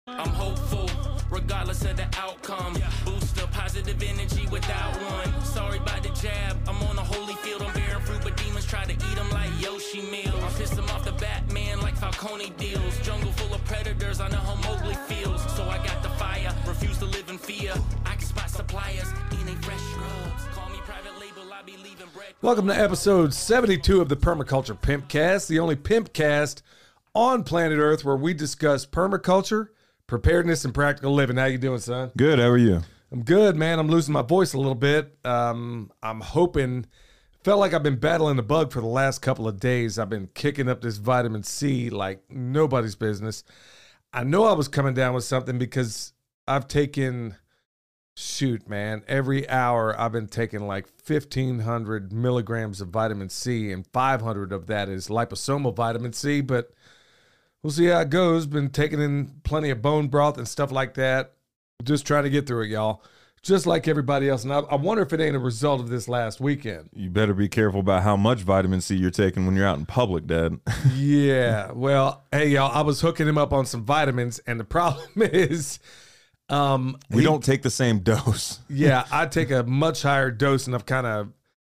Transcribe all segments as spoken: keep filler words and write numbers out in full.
I'm hopeful, regardless of the outcome. Boost up positive energy without one. Sorry about the jab, I'm on a holy field. I'm bearing fruit, but demons try to eat them like Yoshi meals. I piss them off the Batman like Falcone deals. Jungle full of predators, I know how Mowgli feels. So I got the fire, refuse to live in fear. I can spot suppliers, eating they fresh scrubs. Call me private label, I be leaving bread. Welcome to episode seventy-two of the Permaculture Pimpcast, the only pimpcast on planet Earth where we discuss permaculture, preparedness, and practical living. How you doing, son? Good. How are you? I'm good, man. I'm losing my voice a little bit. Um, I'm hoping, felt like I've been battling the bug for the last couple of days. I've been kicking up this vitamin C like nobody's business. I know I was coming down with something because I've taken, shoot, man, every hour I've been taking like fifteen hundred milligrams of vitamin C, and five hundred of that is liposomal vitamin C, but we'll see how it goes. Been taking in plenty of bone broth and stuff like that. Just trying to get through it, y'all. Just like everybody else. And I, I wonder if it ain't a result of this last weekend. You better be careful about how much vitamin C you're taking when you're out in public, Dad. Yeah. Well, hey, y'all, I was hooking him up on some vitamins, and the problem is... um, we he, don't take the same dose. Yeah, I take a much higher dose, and I've kind of...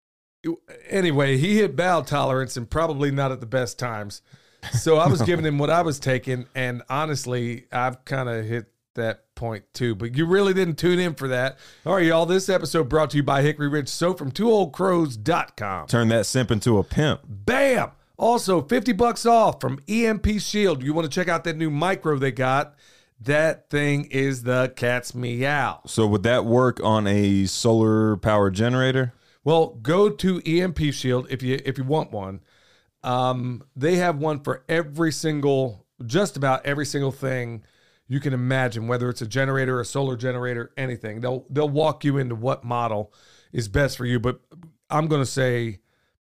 Anyway, he hit bowel tolerance, and probably not at the best times. So I was giving him what I was taking, and honestly, I've kind of hit that point too. But you really didn't tune in for that. All right, y'all, this episode brought to you by Hickory Ridge Soap from two old crows dot com. Turn that simp into a pimp. Bam! Also, fifty bucks off from E M P Shield. You want to check out that new micro they got? That thing is the cat's meow. So would that work on a solar power generator? Well, go to E M P Shield if you if you want one. Um, they have one for every single, just about every single thing you can imagine, whether it's a generator, a solar generator, anything. They'll they'll walk you into what model is best for you. But I'm going to say,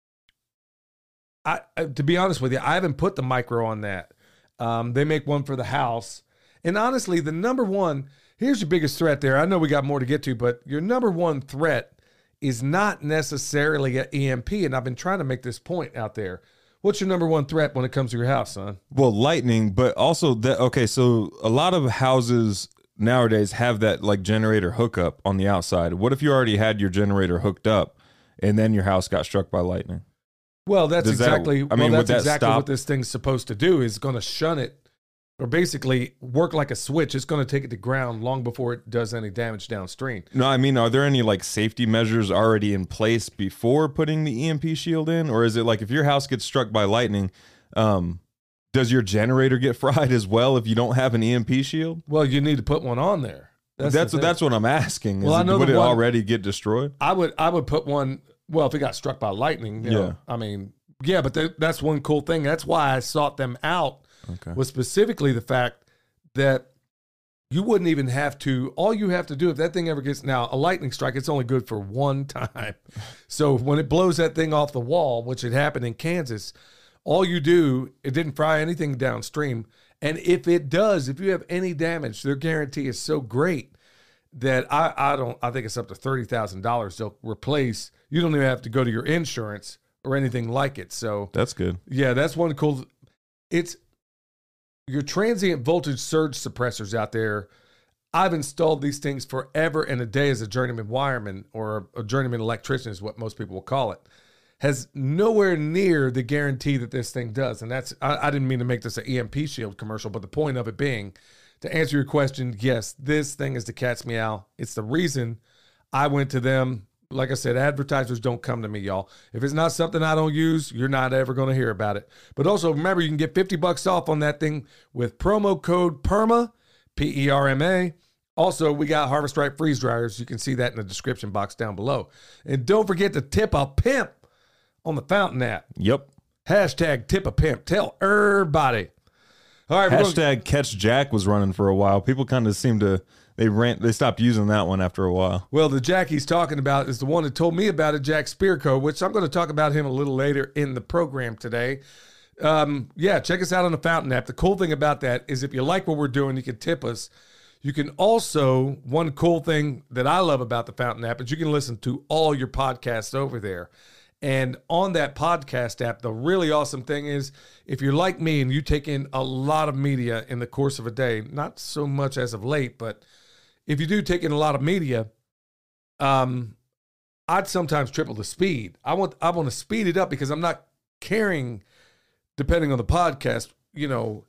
I, I to be honest with you, I haven't put the micro on that. Um, they make one for the house. And honestly, the number one, here's your biggest threat there. I know we got more to get to, but your number one threat is not necessarily an E M P. And I've been trying to make this point out there. What's your number one threat when it comes to your house, son? Well, lightning, but also that. Okay, so a lot of houses nowadays have that like generator hookup on the outside. What if you already had your generator hooked up and then your house got struck by lightning? Well, that's Does exactly. That, I mean, well, would that's that exactly stop? what this thing's supposed to do. Is going to shun it, or basically work like a switch. It's going to take it to ground long before it does any damage downstream. No, I mean, are there any like safety measures already in place before putting the E M P shield in? Or is it like if your house gets struck by lightning, um, does your generator get fried as well if you don't have an E M P shield? Well, you need to put one on there. That's that's, that's what I'm asking. Is well, I know it, would the it one, already get destroyed? I would I would put one. Well, if it got struck by lightning, you yeah. know, I mean, yeah, but th- that's one cool thing. That's why I sought them out. Okay. Was specifically the fact that you wouldn't even have to, all you have to do if that thing ever gets, now a lightning strike, it's only good for one time. So when it blows that thing off the wall, which had happened in Kansas, all you do, it didn't fry anything downstream. And if it does, if you have any damage, their guarantee is so great that I, I don't, I think it's up to thirty thousand dollars they'll replace. You don't even have to go to your insurance or anything like it. So that's good. Yeah, that's one cool, it's, your transient voltage surge suppressors out there, I've installed these things forever and a day as a journeyman wireman, or a journeyman electrician is what most people will call it, has nowhere near the guarantee that this thing does. And that's, I, I didn't mean to make this an E M P shield commercial, but the point of it being, to answer your question, yes, this thing is the cat's meow. It's the reason I went to them. Like I said, advertisers don't come to me, y'all. If it's not something I don't use, you're not ever going to hear about it. But also, remember, you can get fifty bucks off on that thing with promo code PERMA, P E R M A. Also, we got Harvest Right freeze dryers. You can see that in the description box down below. And don't forget to tip a pimp on the Fountain app. Yep. Hashtag tip a pimp. Tell everybody. All right. Hashtag gonna... Catch Jack was running for a while. People kind of seem to... They ran. They stopped using that one after a while. Well, the Jack he's talking about is the one that told me about it, Jack Spearco, which I'm going to talk about him a little later in the program today. Um, yeah, check us out on the Fountain app. The cool thing about that is if you like what we're doing, you can tip us. You can also, one cool thing that I love about the Fountain app is you can listen to all your podcasts over there. And on that podcast app, the really awesome thing is if you're like me and you take in a lot of media in the course of a day, not so much as of late, but if you do take in a lot of media, um, I'd sometimes triple the speed. I want I want to speed it up because I'm not caring, depending on the podcast, you know,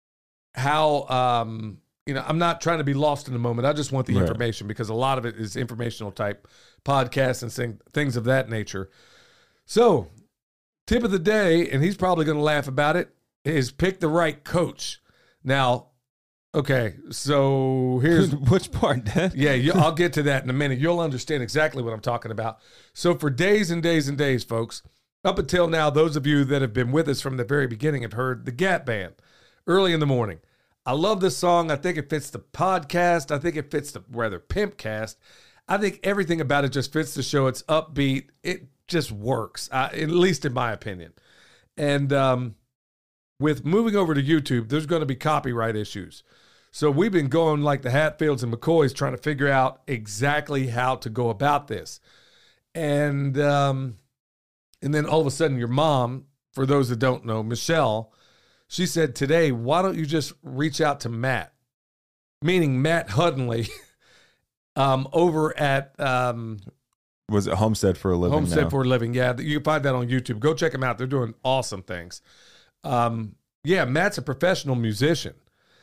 how, um, you know, I'm not trying to be lost in the moment. I just want the Right. information because a lot of it is informational type podcasts and thing, things of that nature. So, tip of the day, and he's probably going to laugh about it, is pick the right coach. Now, okay, so here's Which part, Dad? yeah, you, I'll get to that in a minute. You'll understand exactly what I'm talking about. So for days and days and days, folks, up until now, those of you that have been with us from the very beginning have heard the Gap Band early in the morning. I love this song. I think it fits the podcast. I think it fits the rather Pimpcast. I think everything about it just fits the show. It's upbeat. It just works, uh, at least in my opinion. And um, with moving over to YouTube, there's going to be copyright issues. So we've been going like the Hatfields and McCoys trying to figure out exactly how to go about this. And um, and then all of a sudden your mom, for those that don't know, Michelle, she said today, why don't you just reach out to Matt, meaning Matt Huddenley, um, over at um, Was it Homestead for a Living Homestead now? for a Living. Yeah, you can find that on YouTube. Go check them out. They're doing awesome things. Um, yeah, Matt's a professional musician.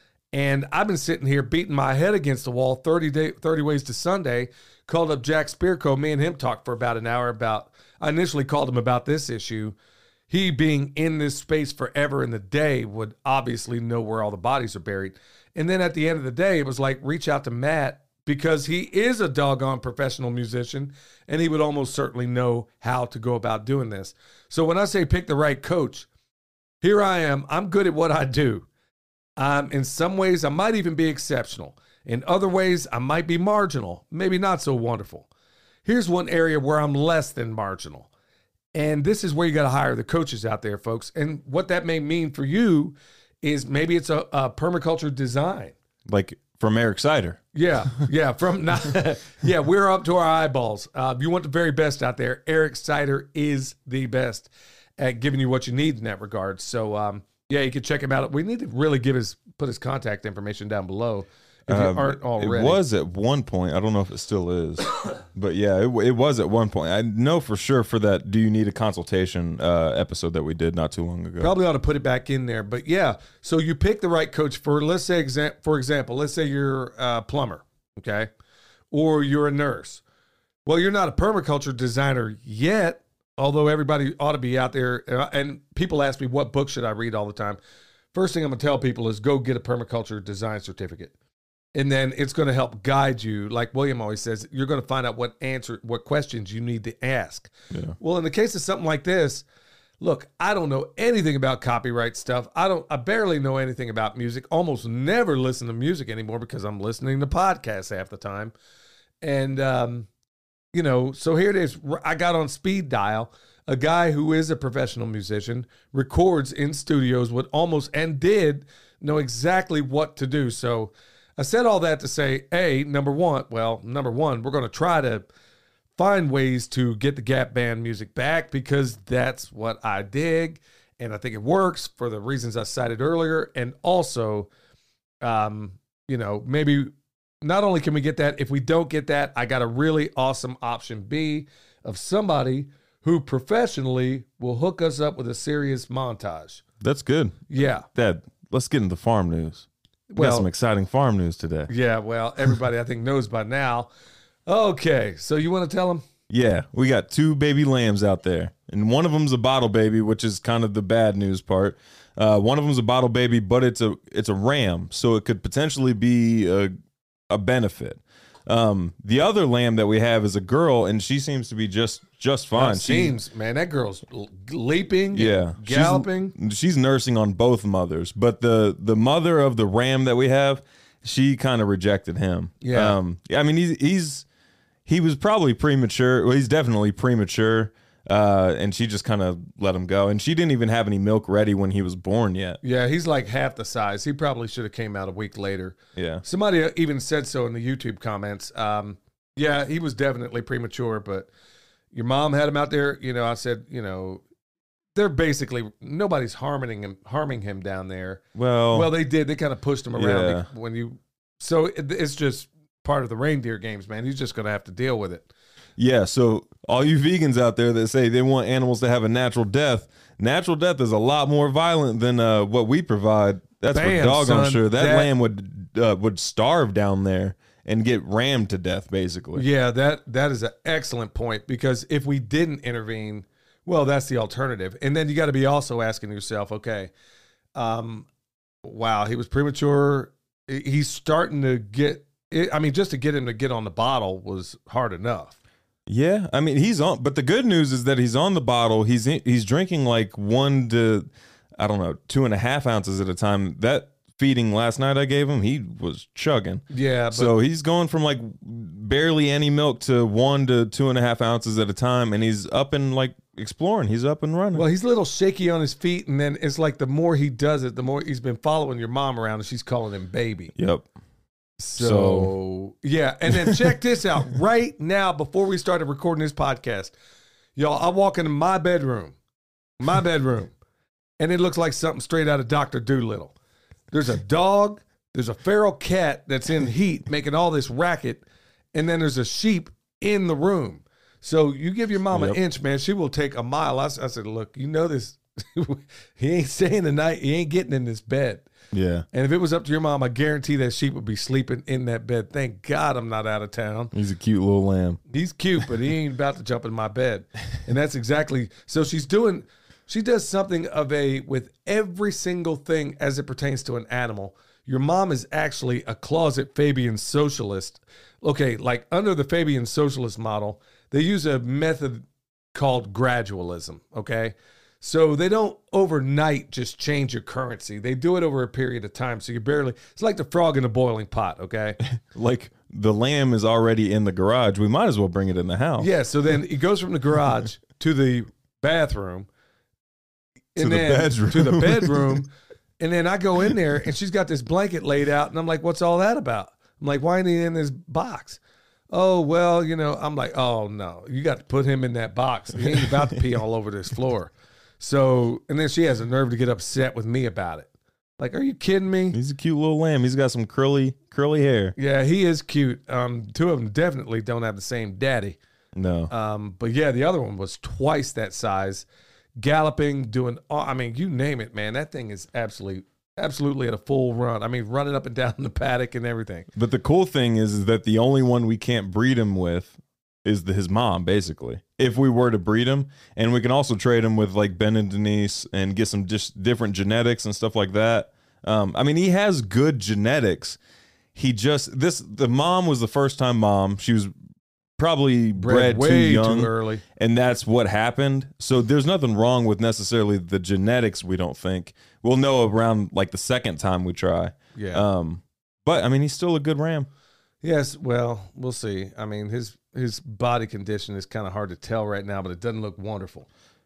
And I've been sitting here beating my head against the wall thirty, day, thirty Ways to Sunday, called up Jack Spearco. Me and him talked for about an hour about, I initially called him about this issue. He being in this space forever in the day would obviously know where all the bodies are buried. And then at the end of the day, it was like, reach out to Matt because he is a doggone professional musician and he would almost certainly know how to go about doing this. So when I say pick the right coach, here I am. I'm good at what I do. Um, in some ways, I might even be exceptional. In other ways, I might be marginal, maybe not so wonderful. Here's one area where I'm less than marginal. And this is where you got to hire the coaches out there, folks. And what that may mean for you is maybe it's a, a permaculture design. Like from Eric Sider. Yeah, yeah, from not, yeah, we're up to our eyeballs. Uh, if you want the very best out there, Eric Sider is the best at giving you what you need in that regard. So, um, yeah, you can check him out. We need to really give his put his contact information down below if you Um, aren't already. It was at one point. I don't know if it still is, but yeah, it, it was at one point. I know for sure for that. Do you need a consultation uh, episode that we did not too long ago? Probably ought to put it back in there. But yeah, so you pick the right coach for, let's say, exa- for example, let's say you're a plumber, okay, or you're a nurse. Well, you're not a permaculture designer yet, although everybody ought to be out there. And people ask me, what book should I read all the time? First thing I'm going to tell people is go get a permaculture design certificate. And then it's going to help guide you. Like William always says, you're going to find out what answer, what questions you need to ask. Yeah. Well, in the case of something like this, look, I don't know anything about copyright stuff. I don't, I barely know anything about music. Almost never listen to music anymore because I'm listening to podcasts half the time. And, um, you know, so here it is. I got on speed dial. A guy who is a professional musician records in studios with almost, and did know exactly what to do. So I said all that to say, A, number one, well, number one, we're going to try to find ways to get the Gap Band music back because that's what I dig. And I think it works for the reasons I cited earlier. And also, um, you know, maybe not only can we get that, if we don't get that, I got a really awesome option B of somebody who professionally will hook us up with a serious montage. That's good. Yeah. Dad, let's get into farm news. We Well- got some exciting farm news today. Yeah, well, everybody I think knows by now. Okay, so you want to tell them? Yeah, we got two baby lambs out there, and one of them's a bottle baby, which is kind of the bad news part. Uh, one of them's a bottle baby, but it's a it's a ram, so it could potentially be a a benefit. Um, the other lamb that we have is a girl, and she seems to be just just fine. It She- seems, man, that girl's l- leaping, yeah, and galloping. She's, she's nursing on both mothers, but the the mother of the ram that we have, she kind of rejected him. Yeah. um, yeah. I mean, he's he's he was probably premature. Well, he's definitely premature, uh, and she just kind of let him go. And she didn't even have any milk ready when he was born yet. Yeah, he's like half the size. He probably should have came out a week later. Yeah, Somebody even said so in the YouTube comments. Um, yeah, he was definitely premature, but Your mom had him out there. You know, I said, you know, they're basically nobody's harming him, harming him down there. Well, well, they did. They kind of pushed him around Yeah. when you. So it, it's just part of the reindeer games, man. He's just going to have to deal with it. yeah. So all you vegans out there that say they want animals to have a natural death, natural death is a lot more violent than uh, what we provide. That's Bam, for doggone son. sure. That, That- lamb would uh, would starve down there and get rammed to death, basically. Yeah, that that is an excellent point, because if we didn't intervene, well, that's the alternative. And then you got to be also asking yourself, okay, um, wow, he was premature. He's starting to get. I mean, just to get him to get on the bottle was hard enough. Yeah, I mean he's on, but the good news is that he's on the bottle. He's in, he's drinking like one to, I don't know, two and a half ounces at a time. That feeding last night I gave him, he was chugging. Yeah, but So he's going from like barely any milk to one to two and a half ounces at a time, and he's up and like exploring. He's up and running. well, he's a little shaky on his feet, and then it's like the more he does it, the more he's been following your mom around, and she's calling him baby. Yep. So, So- yeah, and then check this out right now before we started recording this podcast. Y'all, I walk into my bedroom, my bedroom, and it looks like something straight out of Doctor Dolittle. There's a dog, there's a feral cat that's in heat making all this racket, and then there's a sheep in the room. So you give your mom Yep. an inch, man, she will take a mile. I, s- I said, look, you know this. He ain't staying the night. He ain't getting in this bed. Yeah. And if it was up to your mom, I guarantee that sheep would be sleeping in that bed. Thank God I'm not out of town. He's a cute little lamb. He's cute, but he ain't about to jump in my bed. And that's exactly, so she's doing, she does something of a, with every single thing as it pertains to an animal. Your mom is actually a closet Fabian socialist. Okay, like under the Fabian socialist model, they use a method called gradualism, okay? So they don't overnight just change your currency. They do it over a period of time. So you barely, it's like the frog in a boiling pot, okay? Like the lamb is already in the garage. We might as well bring it in the house. Yeah, so then he goes from the garage to the bathroom. To and the then bedroom. To the bedroom. And then I go in there and she's got this blanket laid out. And I'm like, what's all that about? I'm like, why ain't he in this box? Oh, well, you know, I'm like, oh, no, you got to put him in that box. He ain't about to pee all over this floor. So, and then she has the nerve to get upset with me about it. Like, are you kidding me? He's a cute little lamb. He's got some curly, curly hair. Yeah, he is cute. Um, two of them definitely don't have the same daddy. No. Um, but yeah, the other one was twice that size, galloping, doing, all, I mean, you name it, man. That thing is absolutely, absolutely at a full run. I mean, running up and down the paddock and everything. But the cool thing is, is that the only one we can't breed him with is the, his mom, basically. If we were to breed him, and we can also trade him with like Ben and Denise and get some just different genetics and stuff like that. Um, I mean, he has good genetics. He just this the mom was the first time mom. She was probably bred, way too young, too early. and that's what happened. So there's nothing wrong with necessarily the genetics. We don't think we'll know around like the second time we try. Yeah. Um, but I mean, he's still a good ram. Yes. Well, we'll see. I mean, his his body condition is kind of hard to tell right now, but it doesn't look wonderful.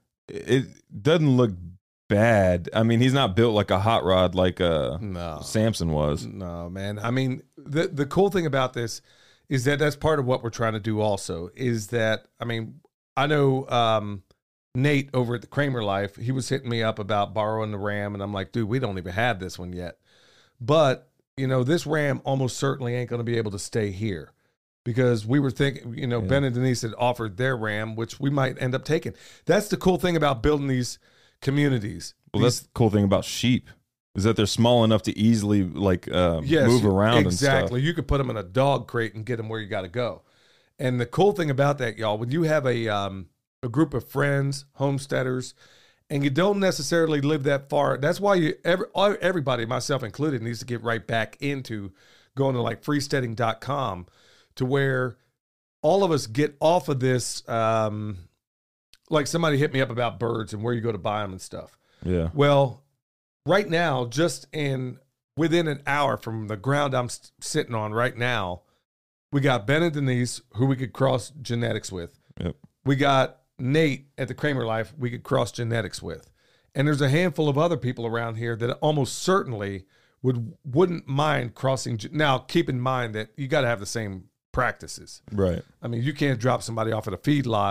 It doesn't look bad. I mean, he's not built like a hot rod like uh No. Samson was. No, man. I mean, the the cool thing about this is that that's part of what we're trying to do also is that, I mean, I know um, Nate over at the Kramer Life, he was hitting me up about borrowing the Ram, and I'm like, dude, we don't even have this one yet. But, you know, this Ram almost certainly ain't going to be able to stay here because we were thinking, you know, Yeah. Ben and Denise had offered their Ram, which we might end up taking. That's the cool thing about building these communities. Well, that's the cool thing about sheep is that they're small enough to easily like uh, Yes, move around exactly. and You could put them in a dog crate and get them where you got to go. And the cool thing about that, y'all, when you have a um, a group of friends, homesteaders, and you don't necessarily live that far, that's why you every, everybody, myself included, needs to get right back into going to like freesteading dot com to where all of us get off of this. Um, like somebody hit me up about birds and where you go to buy them and stuff. stuff. Yeah. Well, right now, just in within an hour from the ground I'm s- sitting on right now, we got Ben and Denise, who we could cross genetics with. Yep. We got Nate at the Kramer Life, we could cross genetics with. And there's a handful of other people around here that almost certainly would wouldn't mind crossing. ge- Now, keep in mind that you got to have the same practices. Right. I mean, you can't drop somebody off at a feed lot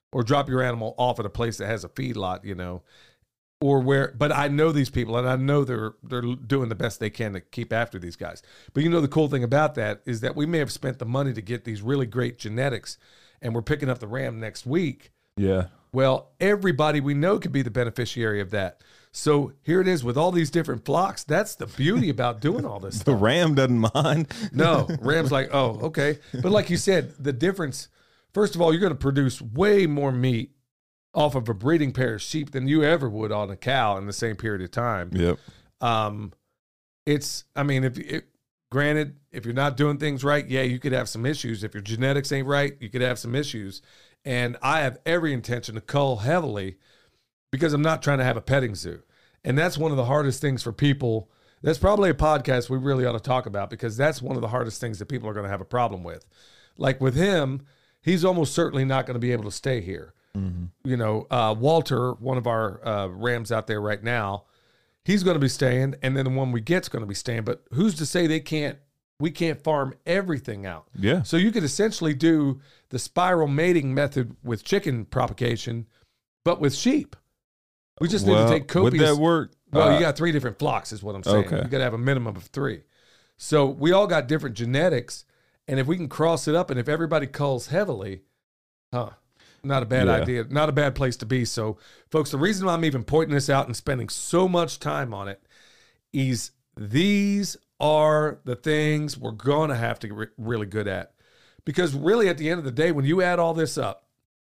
or drop your animal off at a place that has a feedlot, you know, or where, but I know these people and I know they're, they're doing the best they can to keep after these guys. But you know, the cool thing about that is that we may have spent the money to get these really great genetics and we're picking up the ram next week. Yeah. Well, everybody we know could be the beneficiary of that. So here it is with all these different flocks. That's the beauty about doing all this The stuff. ram doesn't mind. No, ram's like, oh, okay. But like you said, the difference, first of all, you're going to produce way more meat off of a breeding pair of sheep than you ever would on a cow in the same period of time. Yep. Um, it's, I mean, if it, granted, if you're not doing things right, yeah, you could have some issues. If your genetics ain't right, you could have some issues. And I have every intention to cull heavily because I'm not trying to have a petting zoo. And that's one of the hardest things for people. That's probably a podcast we really ought to talk about because that's one of the hardest things that people are going to have a problem with. Like with him, he's almost certainly not going to be able to stay here. Mm-hmm. You know, uh, Walter, one of our uh, rams out there right now, he's going to be staying, and then the one we get's going to be staying. But who's to say they can't? We can't farm everything out. Yeah. So you could essentially do the spiral mating method with chicken propagation, but with sheep. We just well, need to take copious. Would that work? Well, uh, you got three different flocks, is what I'm saying. Okay. You got to have a minimum of three. So we all got different genetics, and if we can cross it up, and if everybody culls heavily, huh? Not a bad Yeah. idea. Not a bad place to be. So, folks, the reason why I'm even pointing this out and spending so much time on it is these are the things we're going to have to get re- really good at. Because really, at the end of the day, when you add all this up,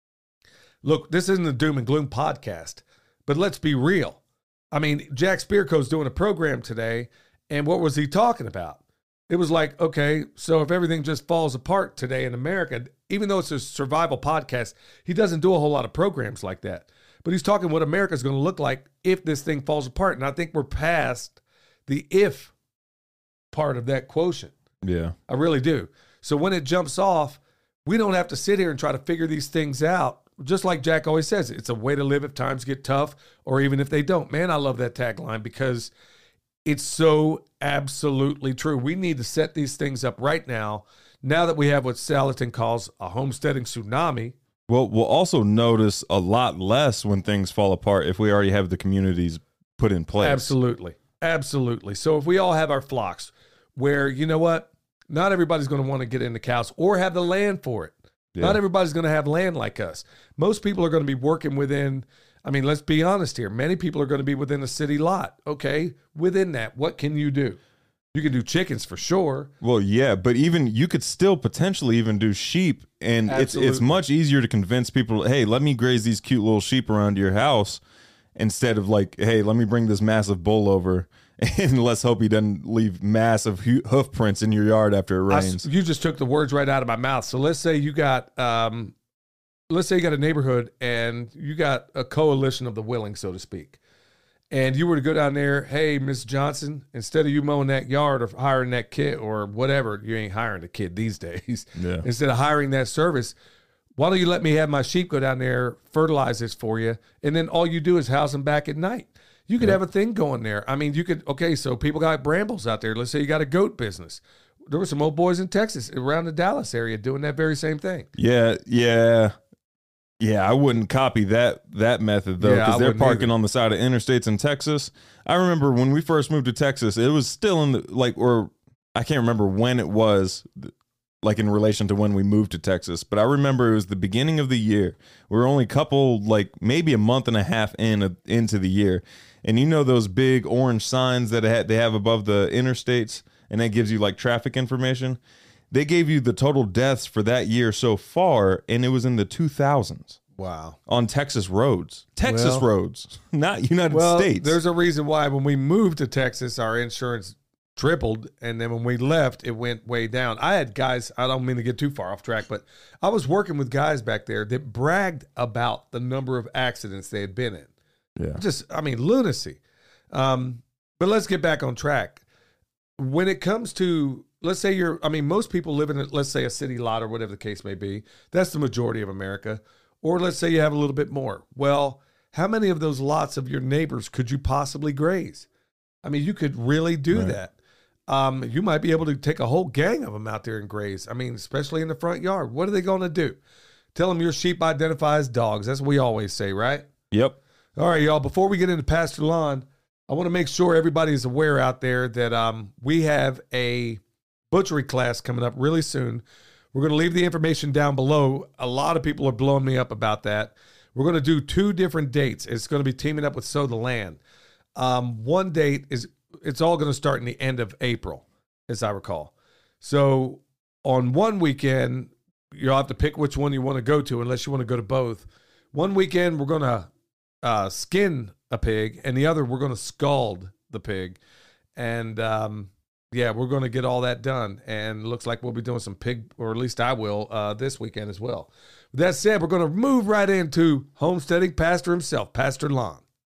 look, this isn't a doom and gloom podcast, but let's be real. I mean, Jack Spirko's doing a program today, and what was he talking about? It was like, okay, so if everything just falls apart today in America, even though it's a survival podcast, he doesn't do a whole lot of programs like that. But he's talking what America's going to look like if this thing falls apart. And I think we're past the if part of that quotient. Yeah. I really do. So when it jumps off, we don't have to sit here and try to figure these things out. Just like Jack always says, it's a way to live if times get tough or even if they don't. Man, I love that tagline because it's so absolutely true. We need to set these things up right now, now that we have what Salatin calls a homesteading tsunami. Well, we'll also notice a lot less when things fall apart if we already have the communities put in place. Absolutely. Absolutely. So if we all have our flocks where, you know what, not everybody's going to want to get into cows or have the land for it. Yeah. Not everybody's going to have land like us. Most people are going to be working within, I mean, let's be honest here. Many people are going to be within a city lot. Okay. Within that, what can you do? You can do chickens for sure. Well, yeah, but even you could still potentially even do sheep. And it's Absolutely. it's much easier to convince people, hey, let me graze these cute little sheep around your house instead of like, hey, let me bring this massive bull over and let's hope he doesn't leave massive hu- hoof prints in your yard after it I, rains. you just took the words right out of my mouth. So let's say you got, um, let's say you got a neighborhood and you got a coalition of the willing, so to speak. And you were to go down there, hey, Miss Johnson, instead of you mowing that yard or hiring that kid or whatever, you ain't hiring a kid these days. Yeah. Instead of hiring that service, why don't you let me have my sheep go down there, fertilize this for you, and then all you do is house them back at night. You could Yeah. have a thing going there. I mean, you could, okay, so people got brambles out there. Let's say you got a goat business. There were some old boys in Texas around the Dallas area doing that very same thing. Yeah, yeah. Yeah, I wouldn't copy that that method though, Yeah, I because they're wouldn't parking either. on the side of interstates in Texas. I remember when we first moved to Texas, it was still in the like, or I can't remember when it was, like in relation to when we moved to Texas, but I remember it was the beginning of the year. We were only a couple, like maybe a month and a half in into the year, and you know those big orange signs that they have above the interstates, and that gives you like traffic information. They gave you the total deaths for that year so far, and it was in the two thousands Wow. on Texas roads. Texas Well- roads, not United Well, States. there's a reason why when we moved to Texas, our insurance tripled, and then when we left, it went way down. I had guys, I don't mean to get too far off track, but I was working with guys back there that bragged about the number of accidents they had been in. yeah. Just, I mean, lunacy. Um, but let's get back on track. When it comes to, let's say you're, I mean, most people live in, a, let's say, a city lot or whatever the case may be. That's the majority of America. Or let's say you have a little bit more. Well, how many of those lots of your neighbors could you possibly graze? I mean, you could really do Right. that. Um, you might be able to take a whole gang of them out there and graze. I mean, especially in the front yard. What are they going to do? Tell them your sheep identifies dogs. That's what we always say, right? Yep. All right, y'all. Before we get into Pastor Lon, I want to make sure everybody is aware out there that um, we have a butchery class coming up really soon. We're going to leave the information down below. A lot of people are blowing me up about that. We're going to do two different dates. It's going to be teaming up with Sow the Land. Um, one date is, it's all going to start in the end of April, as I recall. So on one weekend, you'll have to pick which one you want to go to, unless you want to go to both. One weekend, we're going to uh, skin a pig, and the other, we're going to scald the pig. And, um, yeah, we're going to get all that done, and it looks like we'll be doing some pig, or at least I will, uh, this weekend as well. With that said, we're going to move right into homesteading pastor himself, Pastor Lon.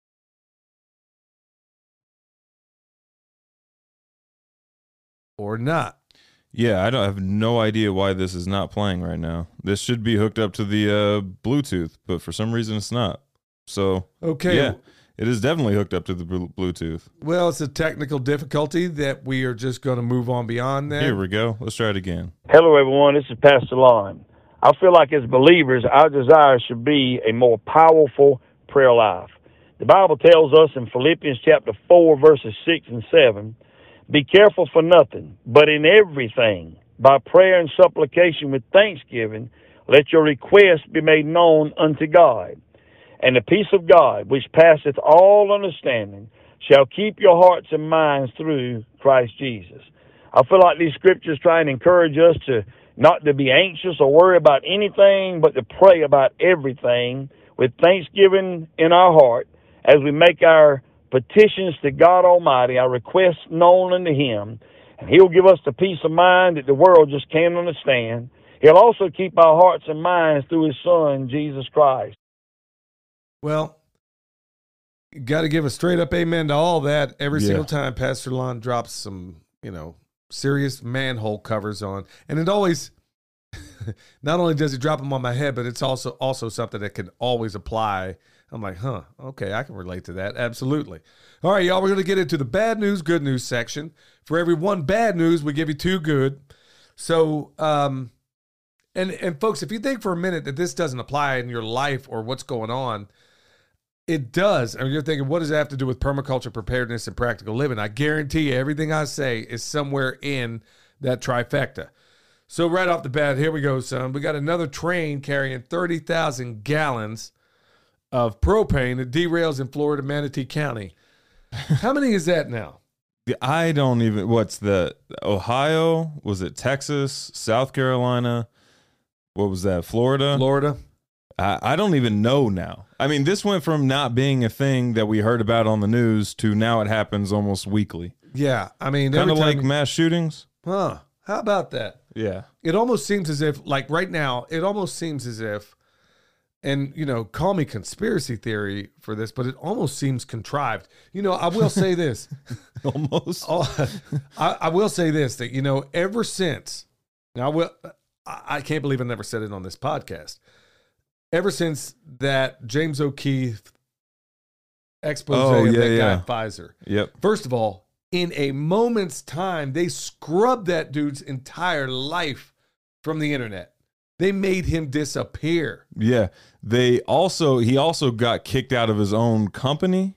Or not. Yeah, I don't I have no idea why this is not playing right now. This should be hooked up to the uh, Bluetooth, but for some reason it's not. So, okay. Yeah. It is definitely hooked up to the Bluetooth. Well, it's a technical difficulty that we are just going to move on beyond that. Here we go. Let's try it again. Hello, everyone. This is Pastor Lon. I feel like as believers, our desire should be a more powerful prayer life. The Bible tells us in Philippians chapter four, verses six and seven, be careful for nothing, but in everything, by prayer and supplication with thanksgiving, let your requests be made known unto God. And the peace of God, which passeth all understanding, shall keep your hearts and minds through Christ Jesus. I feel like these scriptures try and encourage us to not to be anxious or worry about anything, but to pray about everything with thanksgiving in our heart as we make our petitions to God Almighty, our requests known unto Him. And He'll give us the peace of mind that the world just can't understand. He'll also keep our hearts and minds through His Son, Jesus Christ. Well, you got to give a straight up amen to all that every Yeah. single time Pastor Lon drops some, you know, serious manhole covers on. And it always, not only does he drop them on my head, but it's also also something that can always apply. I'm like, huh, okay, I can relate to that. Absolutely. All right, y'all, we're going to get into the bad news, good news section. For every one bad news, we give you two good. So, um, and, and folks, if you think for a minute that this doesn't apply in your life or what's going on, it does. I mean, you're thinking, what does it have to do with permaculture, preparedness, and practical living? I guarantee you, everything I say is somewhere in that trifecta. So right off the bat, here we go, son. We got another train carrying thirty thousand gallons of propane that derails in Florida, Manatee County. How many is that now? I don't even, what's the, Ohio? Was it Texas? South Carolina? What was that, Florida? Florida. I, I don't even know now. I mean, this went from not being a thing that we heard about on the news to now it happens almost weekly. Yeah, I mean, Kind of every time like you- mass shootings. Huh. How about that? Yeah. It almost seems as if, like right now, it almost seems as if, and, you know, call me conspiracy theory for this, but it almost seems contrived. You know, I will say this. Almost. Oh, I, I will say this, that, you know, ever since, now I, will, I, I can't believe I never said it on this podcast. Ever since that James O'Keefe expose Oh, of yeah, that guy yeah. at Pfizer. Yep. First of all, in a moment's time, they scrubbed that dude's entire life from the internet. They made him disappear. Yeah. They also, he also got kicked out of his own company.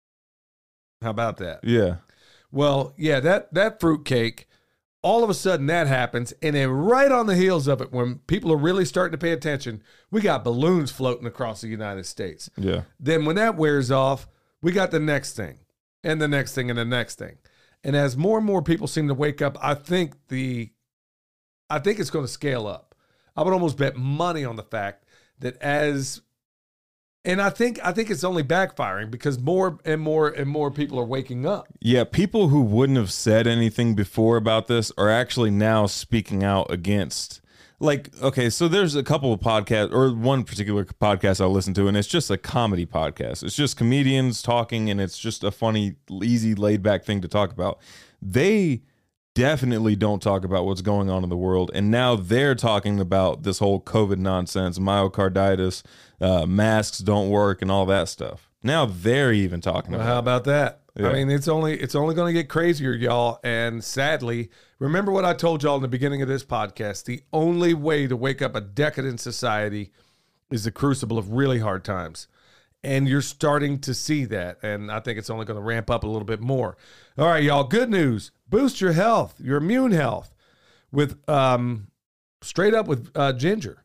How about that? Yeah. Well, yeah, that, that fruitcake, all of a sudden that happens. And then right on the heels of it, when people are really starting to pay attention, we got balloons floating across the United States. Yeah. Then when that wears off, we got the next thing and the next thing and the next thing. And as more and more people seem to wake up, I think the, I think it's going to scale up. I would almost bet money on the fact that as, and I think, I think it's only backfiring because more and more and more people are waking up. Yeah. People who wouldn't have said anything before about this are actually now speaking out against. Like, okay, so there's a couple of podcasts, or one particular podcast I listen to, and it's just a comedy podcast. It's just comedians talking, and it's just a funny, easy, laid-back thing to talk about. They definitely don't talk about what's going on in the world, and now they're talking about this whole COVID nonsense, myocarditis, uh, masks don't work, and all that stuff. Now they're even talking Well, about how it. about that? Yeah. I mean, it's only it's only going to get crazier, y'all. And sadly, remember what I told y'all in the beginning of this podcast. The only way to wake up a decadent society is the crucible of really hard times. And you're starting to see that. And I think it's only going to ramp up a little bit more. All right, y'all. Good news. Boost your health, your immune health with um, straight up with uh, ginger.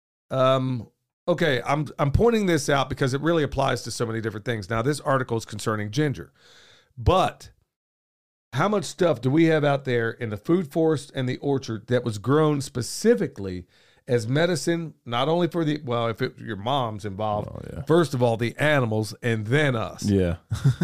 Um, okay, I'm I'm pointing this out because it really applies to so many different things. Now, this article is concerning ginger. But how much stuff do we have out there in the food forest and the orchard that was grown specifically as medicine, not only for the, well, if it, your mom's involved, Oh, yeah. first of all, the animals, and then us. Yeah.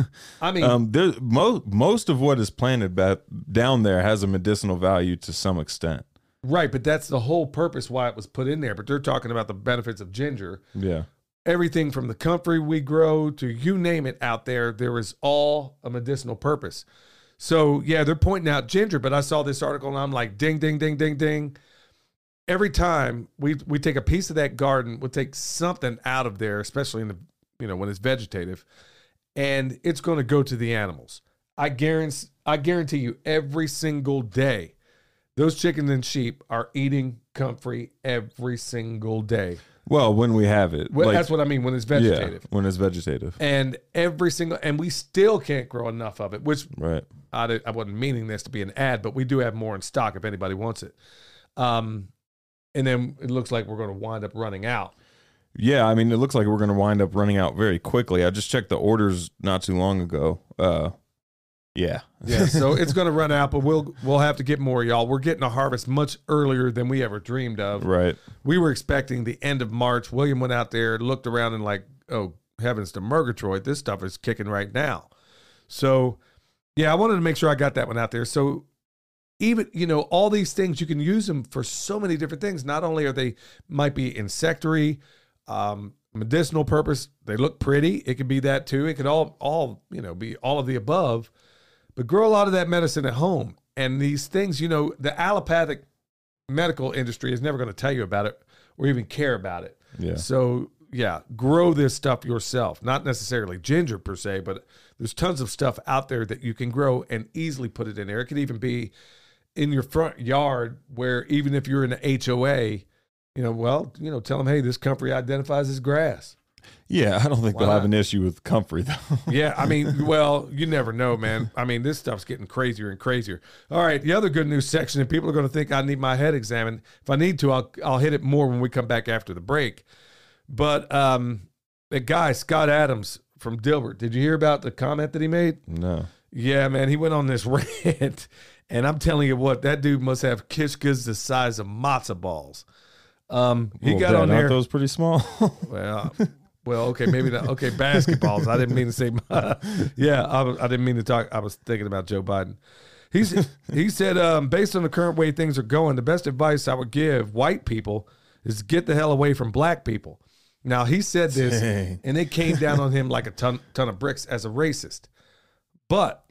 I mean, um, there, mo- most of what is planted back down there has a medicinal value to some extent. right, but that's the whole purpose why it was put in there. But they're talking about the benefits of ginger. Yeah. Everything from the comfrey we grow to you name it out there, there is all a medicinal purpose. So, yeah, they're pointing out ginger, but I saw this article and I'm like, ding, ding, ding, ding, ding. Every time we we take a piece of that garden, we'll take something out of there, especially in the, you know, when it's vegetative, and it's going to go to the animals. I guarantee, I guarantee you every single day, those chickens and sheep are eating comfrey every single day. Well, when we have it. Well, like- that's what I mean when it's vegetative. Yeah, when it's vegetative. And every single, and we still can't grow enough of it, which Right. I, did- I wasn't meaning this to be an ad, but we do have more in stock if anybody wants it. Um, and then it looks like we're going to wind up running out. Yeah, I mean, it looks like we're going to wind up running out very quickly. I just checked the orders not too long ago. Uh, yeah. Yeah, so it's going to run out, but we'll we'll have to get more, y'all. We're getting a harvest much earlier than we ever dreamed of. Right. We were expecting the end of March. William went out there, looked around, and like, oh, heavens to Murgatroyd, this stuff is kicking right now. So, yeah, I wanted to make sure I got that one out there. So, even, you know, all these things, you can use them for so many different things. Not only are they, might be insectary, um, medicinal purpose, they look pretty. It could be that too. It could all, all, you know, be all of the above. But grow a lot of that medicine at home. And these things, you know, the allopathic medical industry is never going to tell you about it or even care about it. Yeah. So, yeah, grow this stuff yourself. Not necessarily ginger per se, but there's tons of stuff out there that you can grow and easily put it in there. It could even be in your front yard where even if you're in an H O A, you know, well, you know, tell them, hey, this comfrey identifies as grass. Yeah, I don't think Why they'll have not? an issue with comfrey, though. Yeah, I mean, well, you never know, man. I mean, this stuff's getting crazier and crazier. All right, the other good news section, and people are going to think I need my head examined. If I need to, I'll I'll hit it more when we come back after the break. But um, the guy, Scott Adams from Dilbert, did you hear about the comment that he made? No. Yeah, man, he went on this rant, and I'm telling you what, that dude must have kishkas the size of matzo balls. Um, he Well, got Dad, on there. Aren't those pretty small? Well, well, okay, maybe not. Okay, basketballs. I didn't mean to say. Yeah, I, was- I didn't mean to talk. I was thinking about Joe Biden. He's he said, um, based on the current way things are going, the best advice I would give white people is get the hell away from black people. Now he said this, Dang. and it came down on him like a ton ton of bricks as a racist. But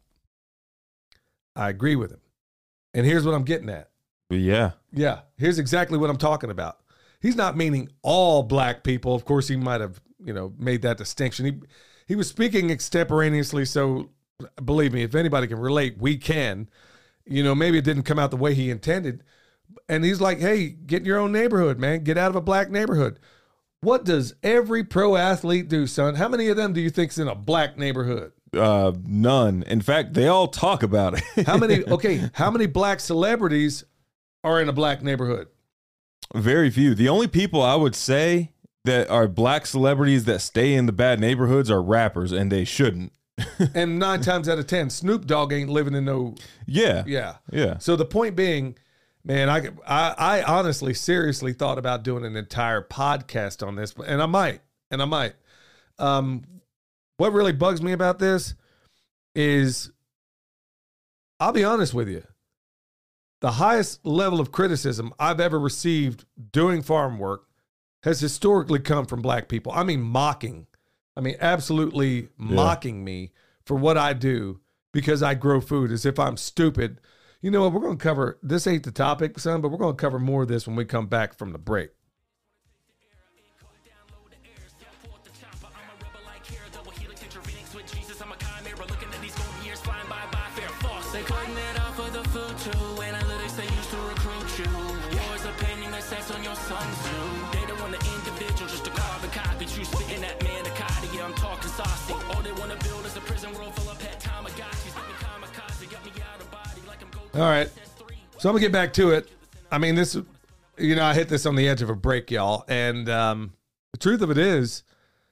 I agree with him, and here's what I'm getting at. But yeah. Yeah, here's exactly what I'm talking about. He's not meaning all black people. Of course, he might have, you know, made that distinction. He he was speaking extemporaneously, so believe me, if anybody can relate, we can. You know, maybe it didn't come out the way he intended. And he's like, hey, get in your own neighborhood, man. Get out of a black neighborhood. What does every pro athlete do, son? How many of them do you think's in a black neighborhood? Uh, none. In fact, they all talk about it. How many, okay, how many black celebrities are in a black neighborhood? Very few. The only people I would say that are black celebrities that stay in the bad neighborhoods are rappers, and they shouldn't. And nine times out of ten, Snoop Dogg ain't living in no, Yeah. yeah. Yeah. So the point being, man, I, I, I honestly, seriously thought about doing an entire podcast on this, and I might, and I might. Um, what really bugs me about this is, I'll be honest with you, the highest level of criticism I've ever received doing farm work has historically come from black people. I mean, mocking. I mean, absolutely mocking me for what I do because I grow food as if I'm stupid. You know what? We're going to cover, this ain't the topic, son, but we're going to cover more of this when we come back from the break. I'm a rebel like here, double helix, intervenings with Jesus. I'm a chimera, looking at these gold sex on your son's zoo. They don't want an individual, just a carbon copy. True spitting that manicotti, yeah, I'm talking saucy. All they want to build is a prison world full of pet Tamagotchis. Let me kamikaze, got me out of body like I'm going. All right. So I'm going to get back to it. I mean, this, you know, I hit this on the edge of a break, y'all. And um, the truth of it is,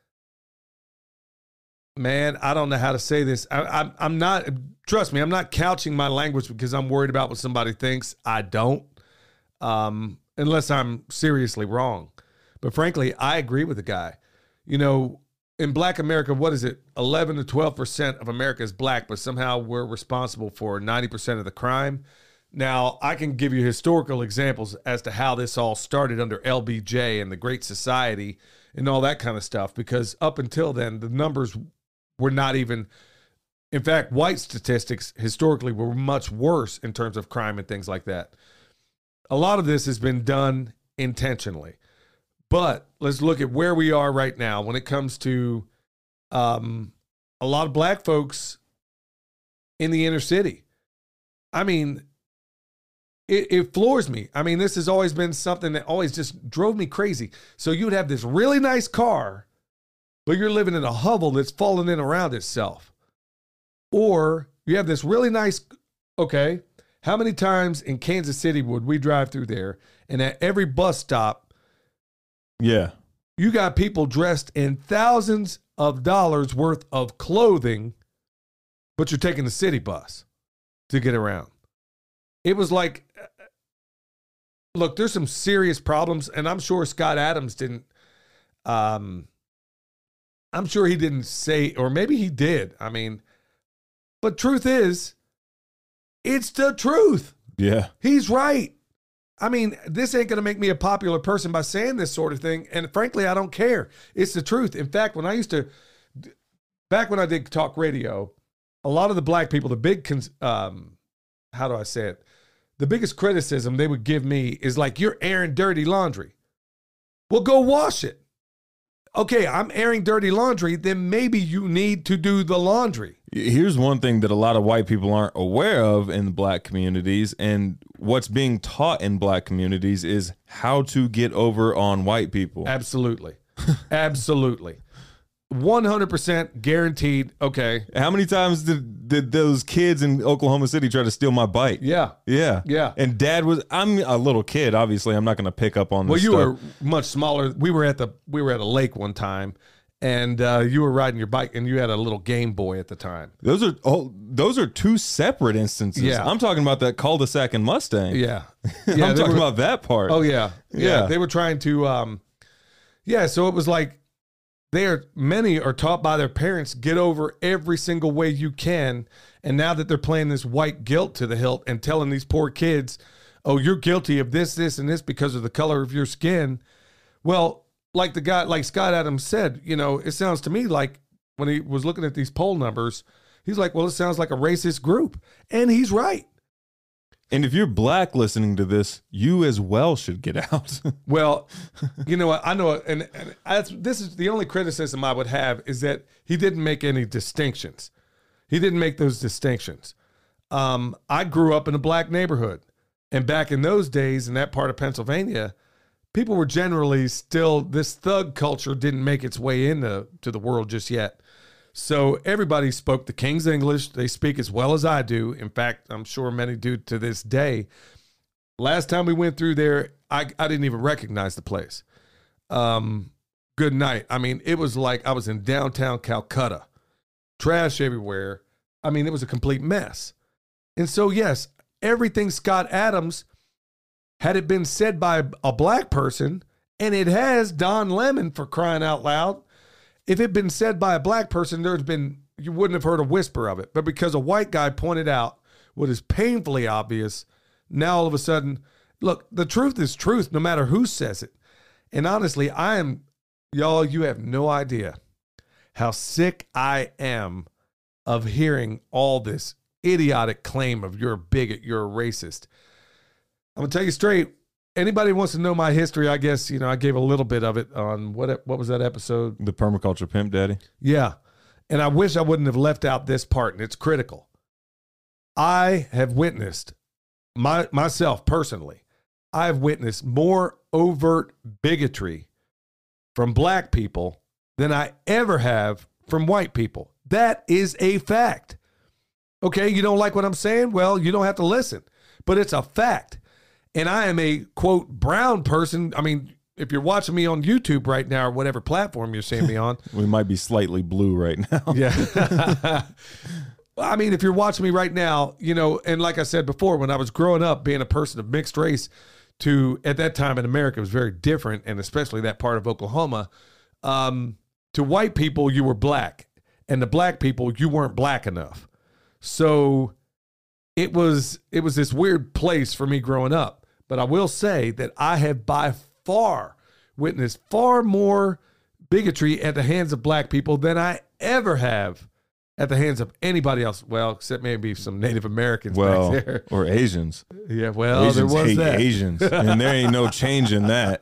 man, I don't know how to say this. I, I'm, I'm not, trust me, I'm not couching my language because I'm worried about what somebody thinks. I don't, um, unless I'm seriously wrong. But frankly, I agree with the guy. You know, in Black America, what is it? eleven to twelve percent of America is black, but somehow we're responsible for ninety percent of the crime. Now, I can give you historical examples as to how this all started under L B J and the Great Society and all that kind of stuff, because up until then, the numbers were not even, in fact, white statistics historically were much worse in terms of crime and things like that. A lot of this has been done intentionally. But let's look at where we are right now when it comes to um, a lot of black folks in the inner city. I mean, it, it floors me. I mean, this has always been something that always just drove me crazy. So you'd have this really nice car, but you're living in a hovel that's falling in around itself. Or you have this really nice, okay, how many times in Kansas City would we drive through there, and at every bus stop, yeah, you got people dressed in thousands of dollars worth of clothing, but you're taking the city bus to get around. It was like, look, there's some serious problems, and I'm sure Scott Adams didn't, um, I'm sure he didn't say, or maybe he did. I mean, but truth is, it's the truth. Yeah. He's right. I mean, this ain't going to make me a popular person by saying this sort of thing. And frankly, I don't care. It's the truth. In fact, when I used to, back when I did talk radio, a lot of the black people, the big, um, how do I say it? The biggest criticism they would give me is like, you're airing dirty laundry. Well, go wash it. Okay, I'm airing dirty laundry, then maybe you need to do the laundry. Here's one thing that a lot of white people aren't aware of in the black communities, and what's being taught in black communities is how to get over on white people. Absolutely. Absolutely. one hundred percent guaranteed. Okay. How many times did, did those kids in Oklahoma City try to steal my bike? Yeah. Yeah. Yeah. And dad was, I'm a little kid, obviously. I'm not going to pick up on this Well, you stuff. were much smaller. We were at the, we were at a lake one time, and uh, you were riding your bike, and you had a little Game Boy at the time. Those are oh, those are two separate instances. Yeah. I'm talking about that cul-de-sac and Mustang. Yeah. I'm Yeah, they talking were- about that part. Oh yeah. yeah. Yeah. They were trying to, um, yeah. So it was like, they are, many are taught by their parents, get over every single way you can. And now that they're playing this white guilt to the hilt and telling these poor kids, oh, you're guilty of this, this, and this because of the color of your skin. Well, like the guy, like Scott Adams said, you know, it sounds to me like when he was looking at these poll numbers, he's like, well, it sounds like a racist group. And he's right. And if you're black listening to this, you as well should get out. Well, you know what? I know, and, and that's, this is the only criticism I would have is that he didn't make any distinctions. He didn't make those distinctions. Um, I grew up in a black neighborhood, and back in those days, in that part of Pennsylvania, people were generally still, this thug culture didn't make its way into to the world just yet. So everybody spoke the King's English. They speak as well as I do. In fact, I'm sure many do to this day. Last time we went through there, I, I didn't even recognize the place. Um, good night. I mean, it was like I was in downtown Calcutta. Trash everywhere. I mean, it was a complete mess. And so, yes, everything Scott Adams, had it been said by a black person, and it has, Don Lemon, for crying out loud, if it had been said by a black person, there's been, you wouldn't have heard a whisper of it. But because a white guy pointed out what is painfully obvious, now all of a sudden, look, the truth is truth no matter who says it. And honestly, I am, y'all, you have no idea how sick I am of hearing all this idiotic claim of you're a bigot, you're a racist. I'm going to tell you straight, anybody wants to know my history, I guess, you know, I gave a little bit of it on what what was that episode? The Permaculture Pimp Daddy. Yeah. And I wish I wouldn't have left out this part, and it's critical. I have witnessed my myself personally I've witnessed more overt bigotry from black people than I ever have from white people. That is a fact. Okay, you don't like what I'm saying? Well, you don't have to listen, but it's a fact. And I am a, quote, brown person. I mean, if you're watching me on YouTube right now or whatever platform you're seeing me on. We might be slightly blue right now. Yeah. I mean, if you're watching me right now, you know, and like I said before, when I was growing up being a person of mixed race to, at that time in America, it was very different, and especially that part of Oklahoma, um, to white people, you were black. And the black people, you weren't black enough. So it was it was this weird place for me growing up. But I will say that I have by far witnessed far more bigotry at the hands of black people than I ever have at the hands of anybody else. Well, except maybe some Native Americans well, back there. Or Asians. Yeah, well, Asians there was hate that. Asians, and there ain't no change in that.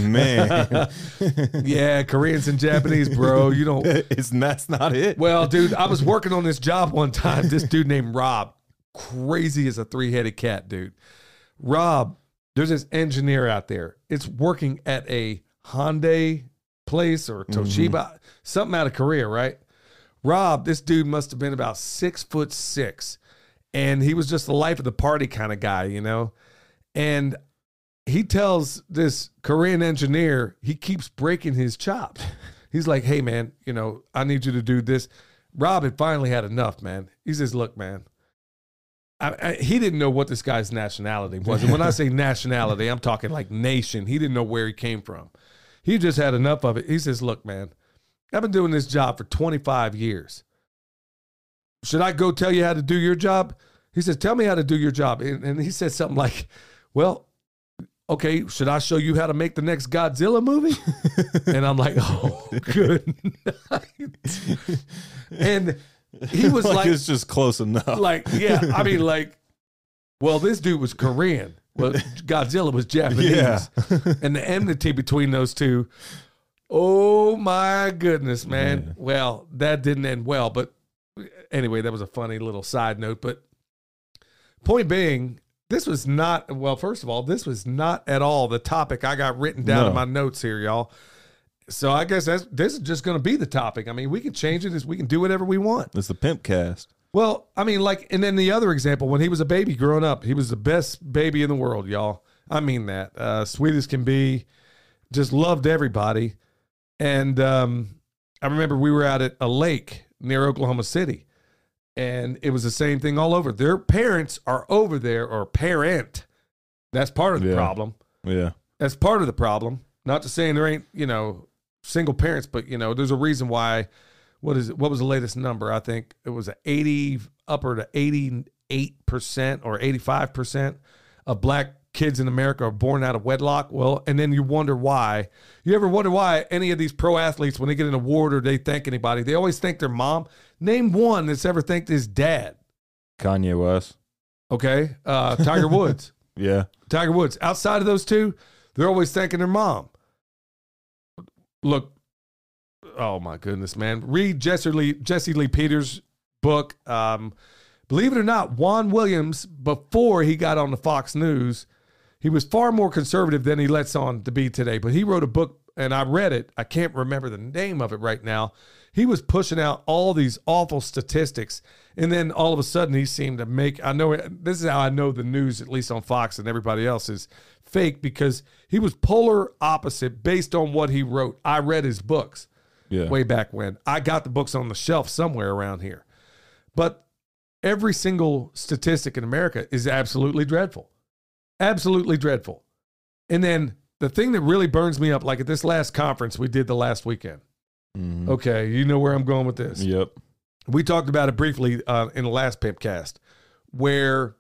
Man. Yeah, Koreans and Japanese, bro. You don't. It's, that's not it. Well, dude, I was working on this job one time. This dude named Rob, crazy as a three-headed cat, dude. Rob, there's this engineer out there. It's working at a Hyundai place or Toshiba, mm-hmm. something out of Korea, right? Rob, this dude must have been about six foot six, and he was just the life of the party kind of guy, you know? And he tells this Korean engineer, he keeps breaking his chops. He's like, hey, man, you know, I need you to do this. Rob had finally had enough, man. He says, look, man, I, I, he didn't know what this guy's nationality was. And when I say nationality, I'm talking like nation. He didn't know where he came from. He just had enough of it. He says, look, man, I've been doing this job for twenty-five years. Should I go tell you how to do your job? He says, tell me how to do your job. And, and he said something like, well, okay, should I show you how to make the next Godzilla movie? And I'm like, oh, good night. And he was like, like, it's just close enough. Like, yeah, I mean, like, well, this dude was Korean. Well, Godzilla was Japanese. Yeah. And the enmity between those two, oh my goodness, man. Yeah. Well, that didn't end well. But anyway, that was a funny little side note. But point being, this was not, well, first of all, this was not at all the topic I got written down No. in my notes here, y'all. So I guess that's, this is just going to be the topic. I mean, we can change it. We can do whatever we want. It's the pimp cast. Well, I mean, like, and then the other example, when he was a baby growing up, he was the best baby in the world, y'all. I mean that. Uh, sweet as can be. Just loved everybody. And um, I remember we were out at a lake near Oklahoma City, and it was the same thing all over. Their parents are over there, or parent. That's part of the Yeah. problem. Yeah. That's part of the problem. Not to saying there ain't, you know, single parents, but, you know, there's a reason why. What is it? What was the latest number? I think it was eighty, upper to eighty-eight percent or eighty-five percent of black kids in America are born out of wedlock. Well, and then you wonder why. You ever wonder why any of these pro athletes, when they get an award or they thank anybody, they always thank their mom? Name one that's ever thanked his dad. Kanye West. Okay. Uh, Tiger Woods. Yeah. Tiger Woods. Outside of those two, they're always thanking their mom. Look, oh my goodness, man. Read Jesse Lee, Jesse Lee Peters' book. Um, believe it or not, Juan Williams, before he got on the Fox News, he was far more conservative than he lets on to be today. But he wrote a book, and I read it. I can't remember the name of it right now. He was pushing out all these awful statistics. And then all of a sudden he seemed to make, I know, this is how I know the news, at least on Fox and everybody else, is fake, because he was polar opposite based on what he wrote. I read his books Yeah. way back when. I got the books on the shelf somewhere around here. But every single statistic in America is absolutely dreadful. Absolutely dreadful. And then the thing that really burns me up, like at this last conference we did the last weekend. Mhm. Okay, you know where I'm going with this. Yep. We talked about it briefly uh, in the last Pimpcast, where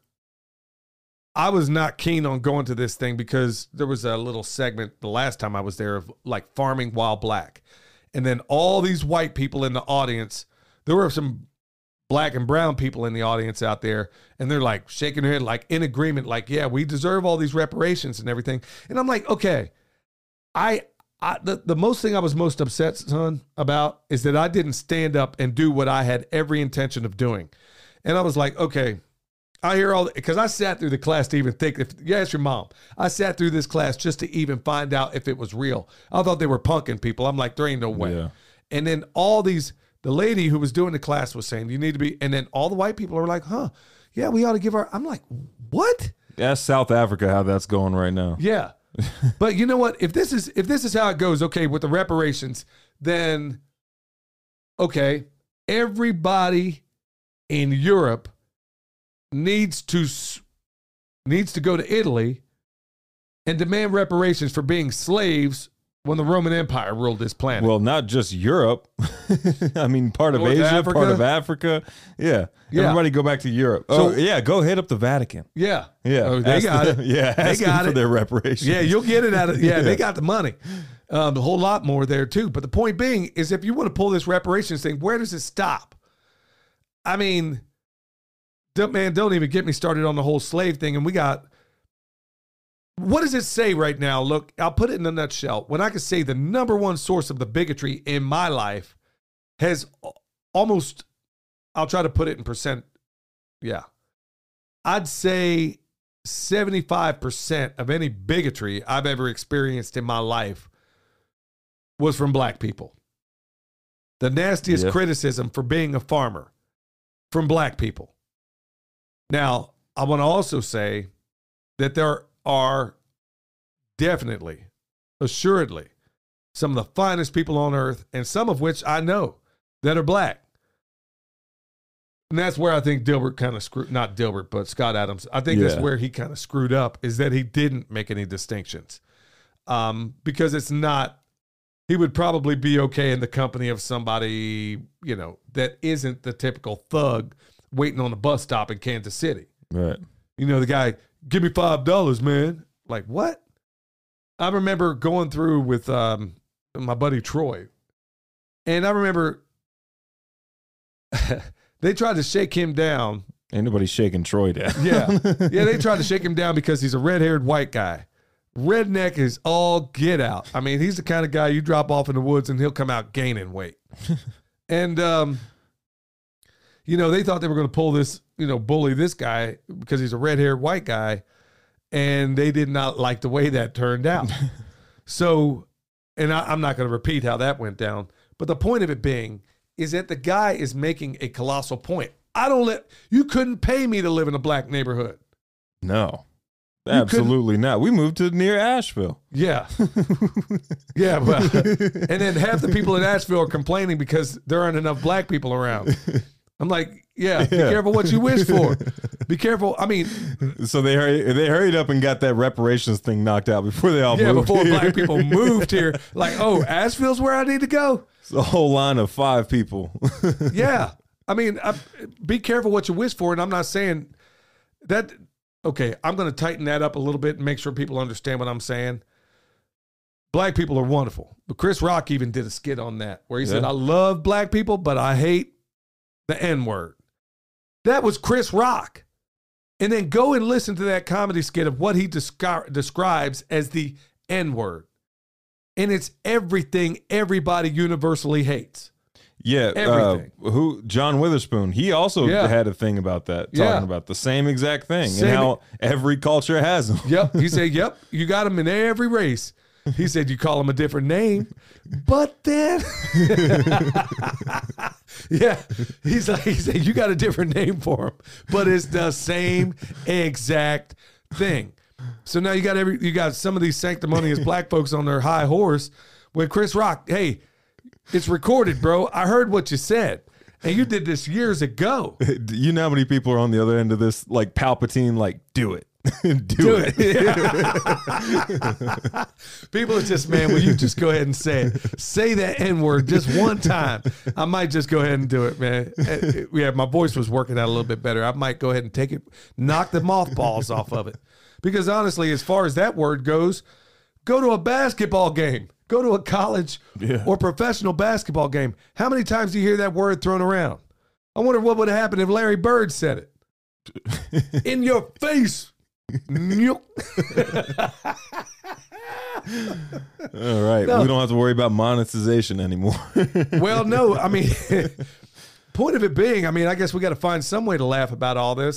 I was not keen on going to this thing because there was a little segment the last time I was there of like farming while black. And then all these white people in the audience, there were some black and brown people in the audience out there, and they're like shaking their head, like in agreement, like, yeah, we deserve all these reparations and everything. And I'm like, okay, I, I the, the most thing I was most upset, son, about is that I didn't stand up and do what I had every intention of doing. And I was like, okay, I hear all because I sat through the class to even think. If you ask your mom, I sat through this class just to even find out if it was real. I thought they were punking people. I'm like, there ain't no way. Yeah. And then all these, the lady who was doing the class was saying, you need to be, and then all the white people are like, huh, yeah, we ought to give our, I'm like, what? Ask South Africa how that's going right now. Yeah. But you know what? If this is, if this is how it goes, okay, with the reparations, then, okay, everybody in Europe needs to needs to go to Italy and demand reparations for being slaves when the Roman Empire ruled this planet. Well, not just Europe. I mean, part of North Asia, Africa? part of Africa. Yeah. Yeah. Everybody go back to Europe. So- oh, yeah. Go hit up the Vatican. yeah. Yeah. Oh, they Ask got them- it. Yeah. They Ask them got for it. their reparations. Yeah, you'll get it out of, yeah, Yeah. they got the money. Um, a whole lot more there too. But the point being is if you want to pull this reparations thing, where does it stop? I mean, don't, man, don't even get me started on the whole slave thing. And we got, what does it say right now? Look, I'll put it in a nutshell. When I could say the number one source of the bigotry in my life has almost, I'll try to put it in percent. Yeah. I'd say seventy-five percent of any bigotry I've ever experienced in my life was from black people. The nastiest Yeah. criticism for being a farmer from black people. Now, I want to also say that there are definitely, assuredly, some of the finest people on earth, and some of which I know that are black. And that's where I think Dilbert kind of screwed, not Dilbert, but Scott Adams. I think that's Yeah. where he kind of screwed up, is that he didn't make any distinctions. Um, because it's not, he would probably be okay in the company of somebody, you know, that isn't the typical thug waiting on a bus stop in Kansas City. Right. You know, the guy, give me five dollars, man. Like, what? I remember going through with um, my buddy Troy, and I remember they tried to shake him down. Ain't nobody shaking Troy down. Yeah. Yeah, they tried to shake him down because he's a red-haired white guy. Redneck is all get out. I mean, he's the kind of guy you drop off in the woods and he'll come out gaining weight. And, um, you know, they thought they were going to pull this, you know, bully this guy because he's a red-haired white guy. And they did not like the way that turned out. So, and I, I'm not going to repeat how that went down. But the point of it being is that the guy is making a colossal point. I don't let, you couldn't pay me to live in a black neighborhood. No. Absolutely not. We moved to near Asheville. Yeah. Yeah. Well, and then half the people in Asheville are complaining because there aren't enough black people around. I'm like, yeah, be Yeah. careful what you wish for. Be careful. I mean, So they hurry, they hurried up and got that reparations thing knocked out before they all yeah, moved before here. black people moved here, like, oh, Asheville's where I need to go. It's a whole line of five people. Yeah. I mean, I, be careful what you wish for. And I'm not saying that, okay, I'm going to tighten that up a little bit and make sure people understand what I'm saying. Black people are wonderful. But Chris Rock even did a skit on that where he said, Yeah. I love black people, but I hate the N-word. That was Chris Rock. And then go and listen to that comedy skit of what he descri- describes as the N-word. And it's everything everybody universally hates. Yeah, uh, Everything. who John Witherspoon? He also Yeah. had a thing about that, talking Yeah. about the same exact thing Same- and how every culture has them. Yep. He said, yep, you got them in every race. He said, you call them a different name, but then, yeah, he's like, he said, you got a different name for them, but it's the same exact thing. So now you got every, you got some of these sanctimonious black folks on their high horse with Chris Rock. Hey, it's recorded, bro. I heard what you said. And you did this years ago. Do you know how many people are on the other end of this? Like Palpatine, like, do it. do, Do it. it. People are just, man, will you just go ahead and say it? Say that N-word just one time. I might just go ahead and do it, man. Uh, Yeah, my voice was working out a little bit better. I might go ahead and take it, knock the mothballs off of it. Because honestly, as far as that word goes, go to a basketball game. Go to a college Yeah. or professional basketball game. How many times do you hear that word thrown around? I wonder what would have happened if Larry Bird said it. In your face. Nope. All right. No. We don't have to worry about monetization anymore. Well, no, I mean, point of it being, I mean, I guess we got to find some way to laugh about all this.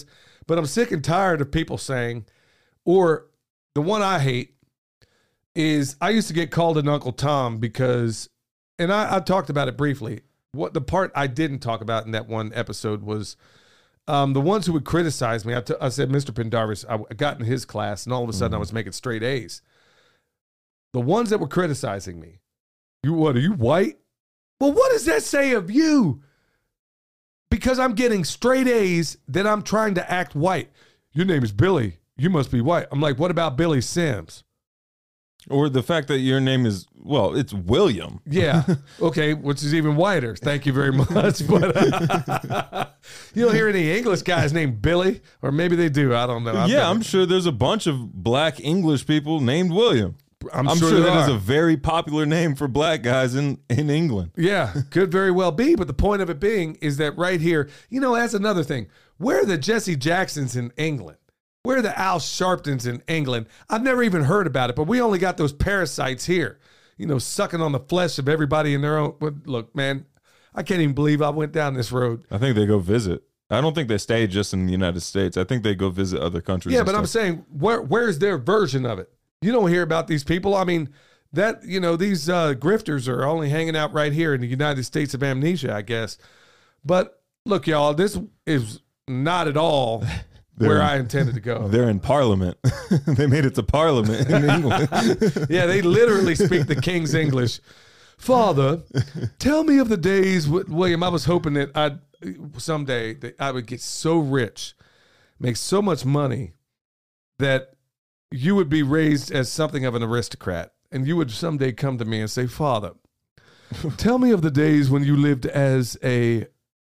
But I'm sick and tired of people saying, or the one I hate is I used to get called an Uncle Tom because, and I, I talked about it briefly. What the part I didn't talk about in that one episode was um, the ones who would criticize me. I, t- I said, Mister Pendarvis, I got in his class, and all of a sudden mm-hmm. I was making straight A's. The ones that were criticizing me, you what, are you white? Well, what does that say of you? Because I'm getting straight A's, then I'm trying to act white. Your name is Billy. You must be white. I'm like, what about Billy Sims? Or the fact that your name is, well, it's William. Yeah. Okay, which is even whiter. Thank you very much. But uh, you don't hear any English guys named Billy, or maybe they do. I don't know. I've yeah, never... I'm sure there's a bunch of black English people named William. I'm, I'm sure, sure that that are. is a very popular name for black guys in, in England. Yeah, could very well be. But the point of it being is that right here, you know, that's another thing. Where are the Jesse Jacksons in England? Where are the Al Sharptons in England? I've never even heard about it, but we only got those parasites here, you know, sucking on the flesh of everybody in their own. Look, man, I can't even believe I went down this road. I think they go visit. I don't think they stay just in the United States. I think they go visit other countries. Yeah, but stuff. I'm saying, where where's their version of it? You don't hear about these people. I mean, that, you know, these uh, grifters are only hanging out right here in the United States of amnesia, I guess. But look, y'all, this is not at all where in, I intended to go. They're in Parliament. They made it to Parliament in England. Yeah, they literally speak the King's English. Father, tell me of the days, William, I was hoping that I'd someday that I would get so rich, make so much money that you would be raised as something of an aristocrat, and you would someday come to me and say, Father, tell me of the days when you lived as a...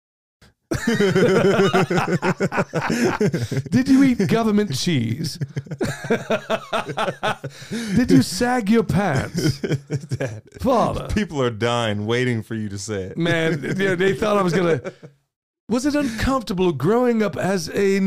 Did you eat government cheese? Did you sag your pants? Father. People are dying waiting for you to say it. Man, yeah, they thought I was going to... Was it uncomfortable growing up as a...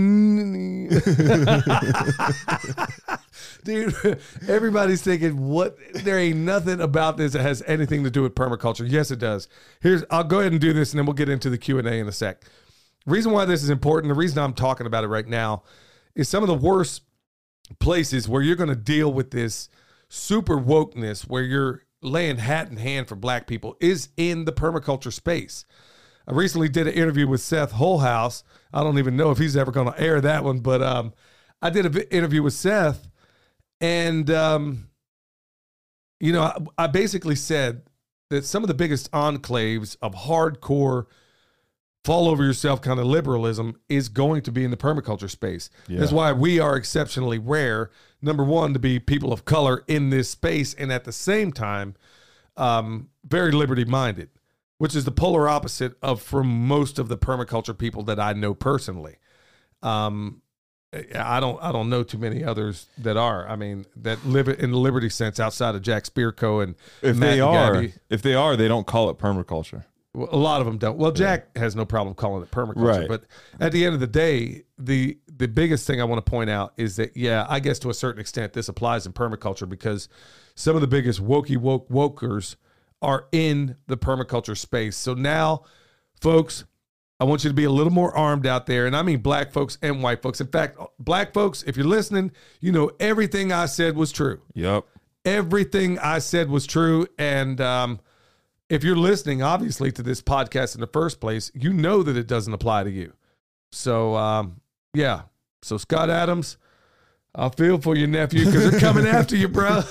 Dude, everybody's thinking, what? There ain't nothing about this that has anything to do with permaculture. Yes, it does. Here's, I'll go ahead and do this, and then we'll get into the Q and A in a sec. The reason why this is important, the reason I'm talking about it right now, is some of the worst places where you're going to deal with this super wokeness, where you're laying hat in hand for black people, is in the permaculture space. I recently did an interview with Seth Holhouse. I don't even know if he's ever going to air that one, but um, I did an interview with Seth, and um, you know, I, I basically said that some of the biggest enclaves of hardcore fall over yourself kind of liberalism is going to be in the permaculture space. Yeah. That's why we are exceptionally rare, number one, to be people of color in this space, and at the same time, um, very liberty-minded, which is the polar opposite of from most of the permaculture people that I know personally. Um, I don't, I don't know too many others that are. I mean, that live in the liberty sense outside of Jack Spirko and if Matt they are, Gabby. if they are, they don't call it permaculture. Well, a lot of them don't. Well, Jack yeah. has no problem calling it permaculture, right. But at the end of the day, the the biggest thing I want to point out is that, yeah, I guess to a certain extent this applies in permaculture because some of the biggest wokey woke wokers are in the permaculture space. So now, folks, I want you to be a little more armed out there. And I mean black folks and white folks. In fact, black folks, if you're listening, you know everything I said was true. Yep. Everything I said was true. And um, if you're listening, obviously, to this podcast in the first place, you know that it doesn't apply to you. So, um, yeah. So, Scott Adams, I feel for your nephew because they're coming after you, bro.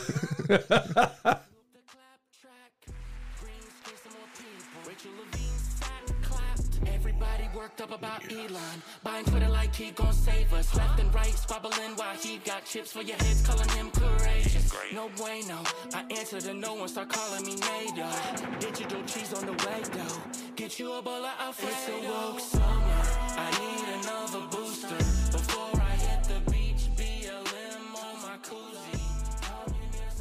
Up about Elon, buying Twitter like he gon' save us. Left and right, squabbling while he got chips for your heads, calling him courageous. No bueno, I answer to no one, start calling me NATO. Digital cheese on the way though. Get you a bowl of Alfredo. It's a woke summer. I need another booster before I hit the beach. B L M on my koozie.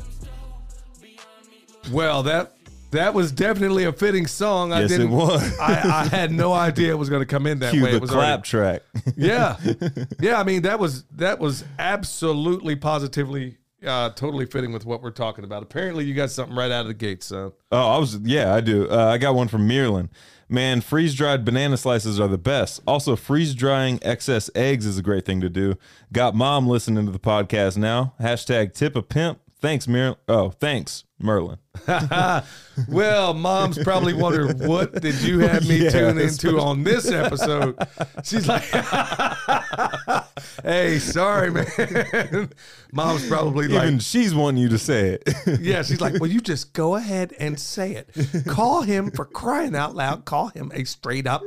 Well, that. That was definitely a fitting song. I yes, didn't, it was. I, I had no idea it was going to come in that Cue way. the It was clap already, track. Yeah, yeah. I mean, that was that was absolutely, positively uh, totally fitting with what we're talking about. Apparently, you got something right out of the gate, son. Oh, I was yeah, I do. Uh, I got one from Mirlin. Man, freeze dried banana slices are the best. Also, freeze drying excess eggs is a great thing to do. Got mom listening to the podcast now. Hashtag tip a pimp. Thanks, Mir. Oh, thanks, Merlin. Well, mom's probably wondering, what did you have me Yeah, tune that's into on this episode? She's like, hey, sorry, man. Mom's probably like, Even she's wanting you to say it. yeah, she's like, well, you just go ahead and say it. Call him, for crying out loud, call him a straight up.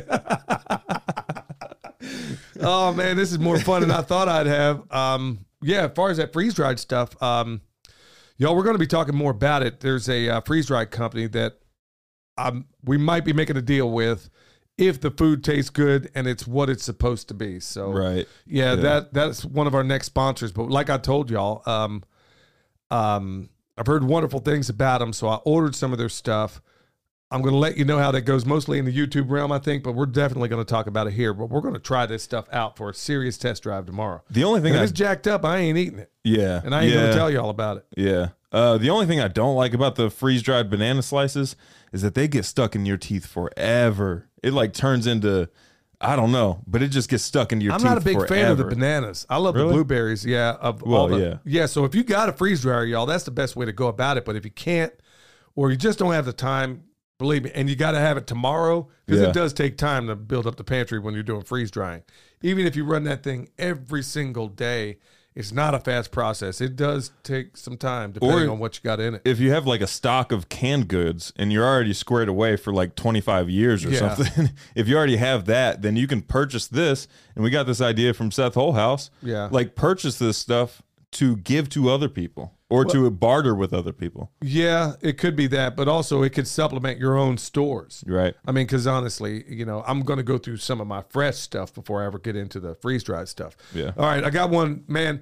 Oh, man, this is more fun than I thought I'd have. Um, yeah, as far as that freeze-dried stuff, um, y'all, we're going to be talking more about it. There's a uh, freeze-dried company that um, we might be making a deal with if the food tastes good and it's what it's supposed to be. So, Right. yeah, Yeah. that that's one of our next sponsors. But like I told y'all, um, um, I've heard wonderful things about them, so I ordered some of their stuff. I'm going to let you know how that goes, mostly in the YouTube realm, I think, but we're definitely going to talk about it here. But we're going to try this stuff out for a serious test drive tomorrow. The only thing If I it's jacked up, I ain't eating it, yeah, and I ain't yeah, going to tell you all about it. Yeah. Uh, the only thing I don't like about the freeze dried banana slices is that they get stuck in your teeth forever. It like turns into, I don't know, but it just gets stuck into your I'm teeth. not a big forever. fan of the bananas. I love Really? the blueberries. Yeah, of Well, all the, yeah. yeah. So if you got a freeze dryer, y'all, that's the best way to go about it. But if you can't, or you just don't have the time, believe me, and you got to have it tomorrow, because Yeah. it does take time to build up the pantry when you're doing freeze drying. Even if you run that thing every single day, it's not a fast process. It does take some time depending Or- on what you got in it. If you have like a stock of canned goods and you're already squared away for like twenty-five years or Yeah. something, if you already have that, then you can purchase this. And we got this idea from Seth Holhouse. Yeah. Like purchase this stuff to give to other people or to barter with other people. Yeah, it could be that, but also it could supplement your own stores. Right. I mean, because honestly, you know, I'm going to go through some of my fresh stuff before I ever get into the freeze dried stuff. Yeah. All right, I got one, man.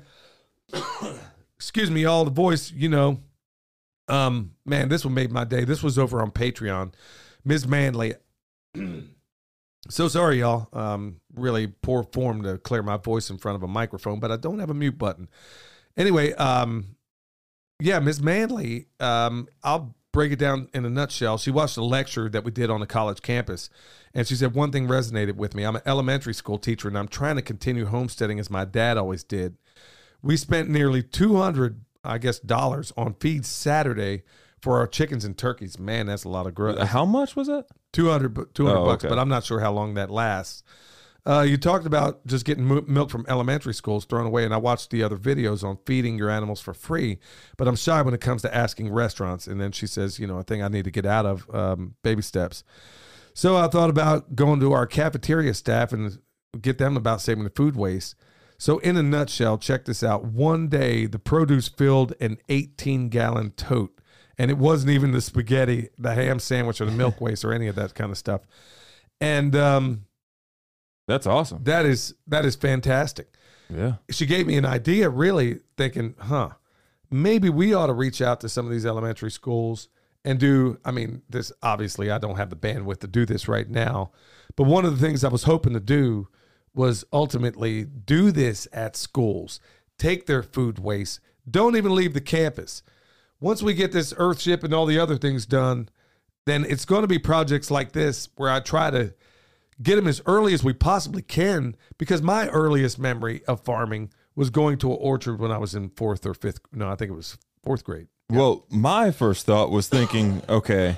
Excuse me, y'all. The voice, you know, um, man, this one made my day. This was over on Patreon. Miz Manley. So sorry, y'all. Um, really poor form to clear my voice in front of a microphone, but I don't have a mute button. Anyway, um, yeah, Miz Manley, um, I'll break it down in a nutshell. She watched a lecture that we did on the college campus, and she said one thing resonated with me. I'm an elementary school teacher, and I'm trying to continue homesteading as my dad always did. We spent nearly two hundred, I guess, dollars on Feed Saturday for our chickens and turkeys. Man, that's a lot of growth. How much was it? two hundred, bu- two hundred Oh, bucks, okay. but I'm not sure how long that lasts. Uh, you talked about just getting mo- milk from elementary schools thrown away, and I watched the other videos on feeding your animals for free, but I'm shy when it comes to asking restaurants. And then she says, you know, a thing I need to get out of, um, baby steps. So I thought about going to our cafeteria staff and get them about saving the food waste. So in a nutshell, check this out. One day, the produce filled an eighteen-gallon tote, and it wasn't even the spaghetti, the ham sandwich, or the milk waste, or any of that kind of stuff. And um, That's awesome. that is that is fantastic. Yeah. She gave me an idea, really thinking, huh, maybe we ought to reach out to some of these elementary schools and do, I mean, this obviously I don't have the bandwidth to do this right now, but one of the things I was hoping to do was ultimately do this at schools, take their food waste, don't even leave the campus. Once we get this Earthship and all the other things done, then it's going to be projects like this where I try to get them as early as we possibly can, because my earliest memory of farming was going to an orchard when I was in fourth or fifth. No, I think it was fourth grade. Well, my first thought was thinking, okay,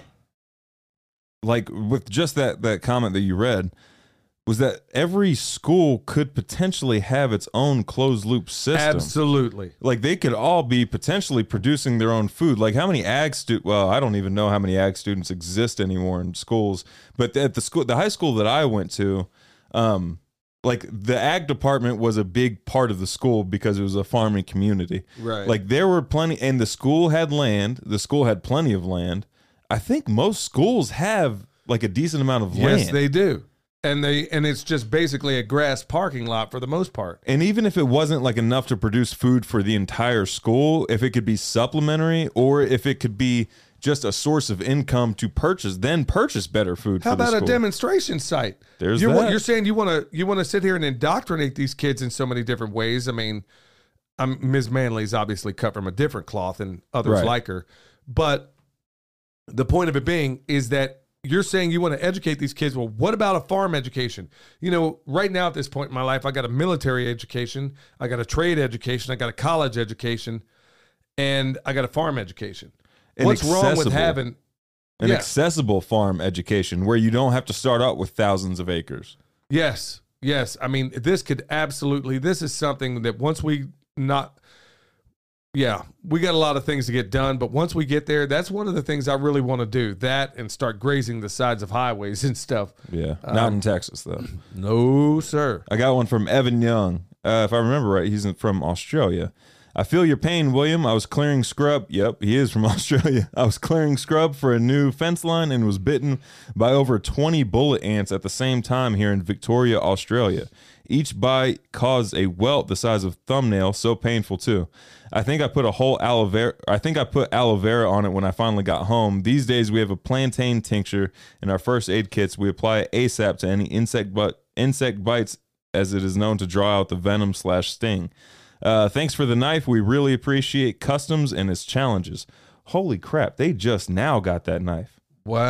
like with just that that comment that you read, was that every school could potentially have its own closed loop system. Absolutely. Like they could all be potentially producing their own food. Like how many ag stu well, I don't even know how many ag students exist anymore in schools, but at the school, the high school that I went to, um, like the ag department was a big part of the school because it was a farming community. Right. Like there were plenty, and the school had land. The school had plenty of land. I think most schools have like a decent amount of land. Yes, they do. And they and it's just basically a grass parking lot for the most part. And even if it wasn't like enough to produce food for the entire school, if it could be supplementary or if it could be just a source of income to purchase, then purchase better food How for the about a school. demonstration site? There's you're, that. You're saying you want to you want to sit here and indoctrinate these kids in so many different ways. I mean, I'm Miz Manley's obviously cut from a different cloth and others Right. like her. But the point of it being is that you're saying you want to educate these kids. Well, what about a farm education? You know, right now at this point in my life, I got a military education, I got a trade education, I got a college education, and I got a farm education. An What's wrong with accessible- having An Yeah. accessible farm education where you don't have to start out with thousands of acres. Yes, yes. I mean, this could absolutely, this is something that once we not, yeah, we got a lot of things to get done, but once we get there, that's one of the things I really want to do. That and start grazing the sides of highways and stuff. Yeah. Um, Not in Texas, though. No, sir. I got one from Evan Young. Uh, if I remember right, he's in, from Australia. I feel your pain, William. I was clearing scrub. Yep, he is from Australia. I was clearing scrub for a new fence line and was bitten by over twenty bullet ants at the same time here in Victoria, Australia. Each bite caused a welt the size of a thumbnail, so painful too. I think I put a whole aloe vera. I think I put aloe vera on it when I finally got home. These days we have a plantain tincture in our first aid kits. We apply it ASAP to any insect but insect bites, as it is known to draw out the venom slash sting. Uh, thanks for the knife. We really appreciate Customs and its challenges. Holy crap! They just now got that knife.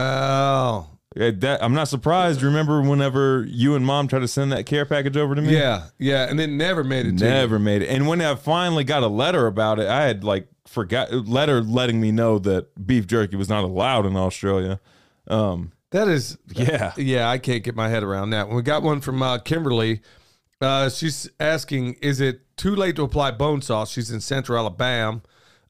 Wow. Uh, that, I'm not surprised. Remember whenever you and Mom tried to send that care package over to me? Yeah, yeah, and it never made it to you. Never made it. And when I finally got a letter about it, I had like forgot letter letting me know that beef jerky was not allowed in Australia. Um, That is, yeah. yeah, I can't get my head around that. We got one from uh, Kimberly. Uh, she's asking, is it too late to apply bone sauce? She's in Central Alabama.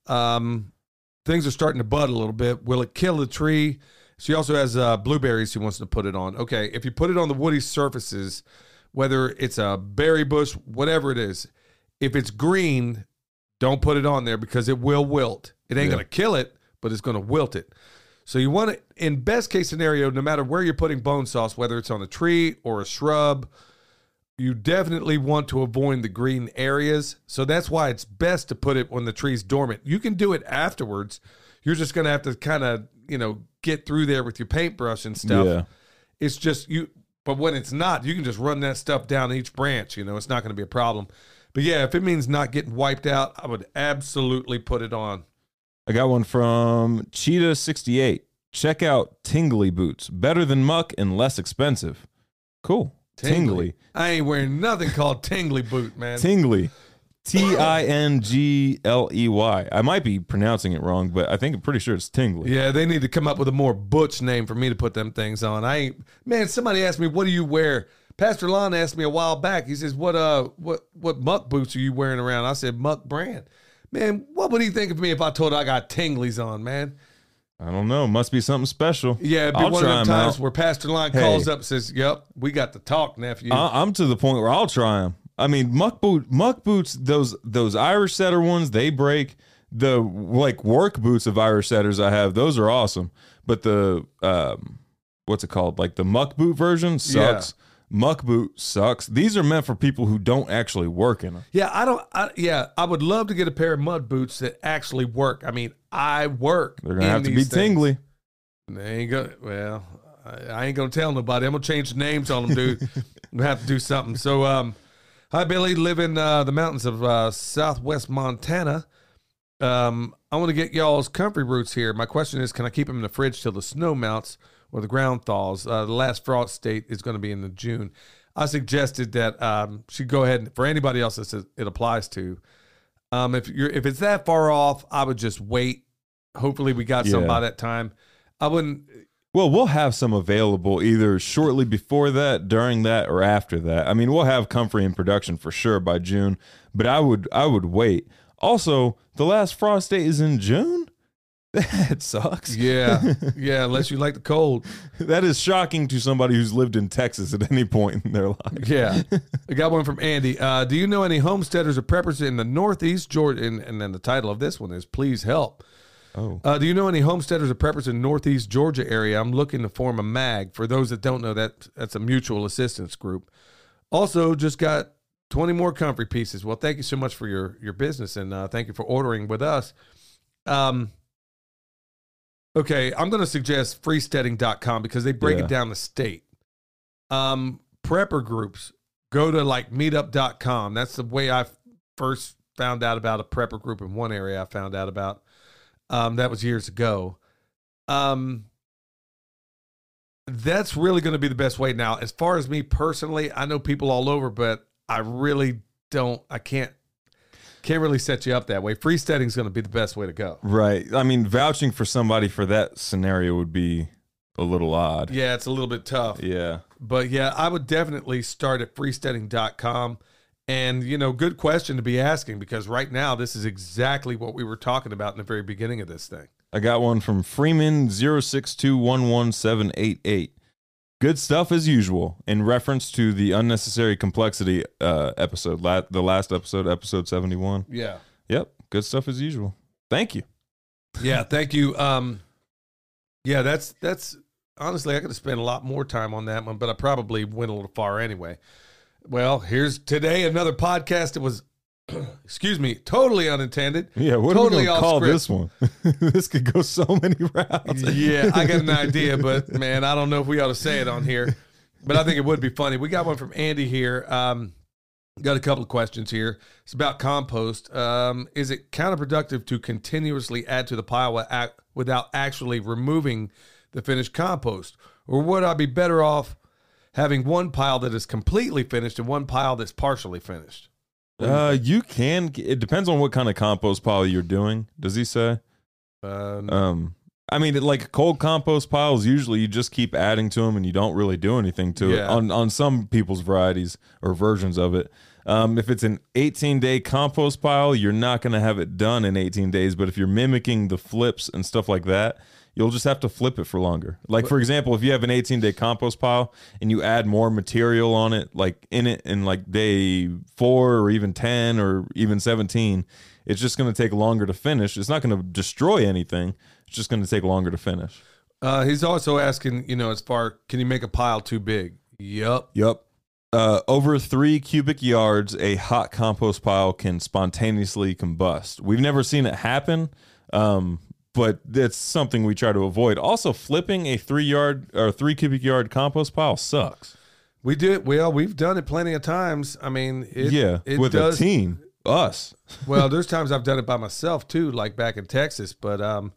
Um, things are starting to bud a little bit. Will it kill the tree? She also has uh, blueberries she wants to put it on. Okay, if you put it on the woody surfaces, whether it's a berry bush, whatever it is, if it's green, don't put it on there because it will wilt. It ain't Yeah. going to kill it, but it's going to wilt it. So you want to, in best case scenario, no matter where you're putting bone sauce, whether it's on a tree or a shrub, you definitely want to avoid the green areas. So that's why it's best to put it when the tree's dormant. You can do it afterwards. You're just going to have to kind of, you know, get through there with your paintbrush and stuff. Yeah. It's just you, but when it's not, you can just run that stuff down each branch. You know, it's not going to be a problem. But yeah, if it means not getting wiped out, I would absolutely put it on. I got one from Cheetah sixty-eight. Check out Tingly boots. Better than muck and less expensive. Cool. Tingly. I ain't wearing nothing called tingly boot, man. Tingly. T I N G L E Y. I might be pronouncing it wrong, but I think I'm pretty sure it's Tingly. Yeah, they need to come up with a more butch name for me to put them things on. I ain't, man, somebody asked me, what do you wear? Pastor Lon asked me a while back. He says, what uh what what muck boots are you wearing around? I said, Muck brand. Man, what would he think of me if I told him I got Tinglies on, man? I don't know. Must be something special. Yeah, it'd be I'll one of try them 'em times out. where Pastor Lon Hey. calls up and says, yep, we got to talk, nephew. I- I'm to the point where I'll try them. I mean, muck boot, muck boots. Those those Irish setter ones, they break. The like work boots of Irish setters I have, those are awesome. But the um, what's it called? Like the muck boot version sucks. Muck boot sucks. These are meant for people who don't actually work in them. Yeah, I don't. I, yeah, I would love to get a pair of mud boots that actually work. I mean, I work. They're gonna in have to be these things. tingly. They ain't gonna. Well, I, I ain't gonna tell nobody. I'm gonna change the names on them, dude. We have to do something. So, um, hi Billy, live in uh, the mountains of uh, Southwest Montana. Um, I want to get y'all's comfrey roots here. My question is, can I keep them in the fridge till the snow melts or the ground thaws? Uh, the last frost date is going to be in the June. I suggested that um, she go ahead and for anybody else that it applies to. Um, if you're if it's that far off, I would just wait. Hopefully, we got some Yeah. by that time. I wouldn't. Well, we'll have some available either shortly before that, during that, or after that. I mean, we'll have comfrey in production for sure by June, but I would I would wait. Also, the last frost date is in June? That sucks. Yeah, yeah. Unless you like the cold. That is shocking to somebody who's lived in Texas at any point in their life. Yeah. I got one from Andy. Uh, do you know any homesteaders or preppers in the Northeast Georgia? And, and then the title of this one is Please Help. Oh. Uh, do you know any homesteaders or preppers in Northeast Georgia area? I'm looking to form a MAG. For those that don't know, that that's a mutual assistance group. Also, just got twenty more comfrey pieces. Well, thank you so much for your, your business, and uh, thank you for ordering with us. Um, okay, I'm going to suggest freesteading dot com because they break Yeah. it down the state. Um, prepper groups, go to like meetup dot com. That's the way I first found out about a prepper group in one area I found out about. Um, that was years ago. Um, that's really going to be the best way. Now, as far as me personally, I know people all over, but I really don't, I can't, can't really set you up that way. Freesteading is going to be the best way to go. Right. I mean, vouching for somebody for that scenario would be a little odd. Yeah, it's a little bit tough. Yeah. But yeah, I would definitely start at freesteading dot com. And, you know, good question to be asking, because right now this is exactly what we were talking about in the very beginning of this thing. I got one from Freeman zero six two one one seven eight eight. Good stuff as usual, in reference to the unnecessary complexity uh, episode, la- the last episode, episode seventy-one. Yeah. Yep. Good stuff as usual. Thank you. Yeah, thank you. Um, yeah, that's, that's honestly, I could have spent a lot more time on that one, but I probably went a little far anyway. Well, here's today another podcast that was, excuse me, totally unintended. Yeah, what totally are we going to call this one? This could go so many routes. Yeah, I got an idea, but man, I don't know if we ought to say it on here. But I think it would be funny. We got one from Andy here. Um, got a couple of questions here. It's about compost. Um, is it counterproductive to continuously add to the pile without actually removing the finished compost? Or would I be better off having one pile that is completely finished and one pile that's partially finished? Uh, you can. It depends on what kind of compost pile you're doing. Does he say? Uh, no. Um, I mean, like cold compost piles, usually you just keep adding to them and you don't really do anything to it. Yeah. On on some people's varieties or versions of it. Um, if it's an eighteen day compost pile, you're not going to have it done in eighteen days. But if you're mimicking the flips and stuff like that, you'll just have to flip it for longer. Like, for example, if you have an eighteen day compost pile and you add more material on it, like in it in like day four or even ten or even seventeen, it's just going to take longer to finish. It's not going to destroy anything. It's just going to take longer to finish. Uh, he's also asking, you know, as far, can you make a pile too big? Yep. Yep. Uh, over three cubic yards, a hot compost pile can spontaneously combust. We've never seen it happen. Um, But that's something we try to avoid. Also, flipping a three yard or three cubic yard compost pile sucks. We do it. Well, we've done it plenty of times. I mean, it, yeah, it with does, a team, us. Well, there's times I've done it by myself too, like back in Texas. But um,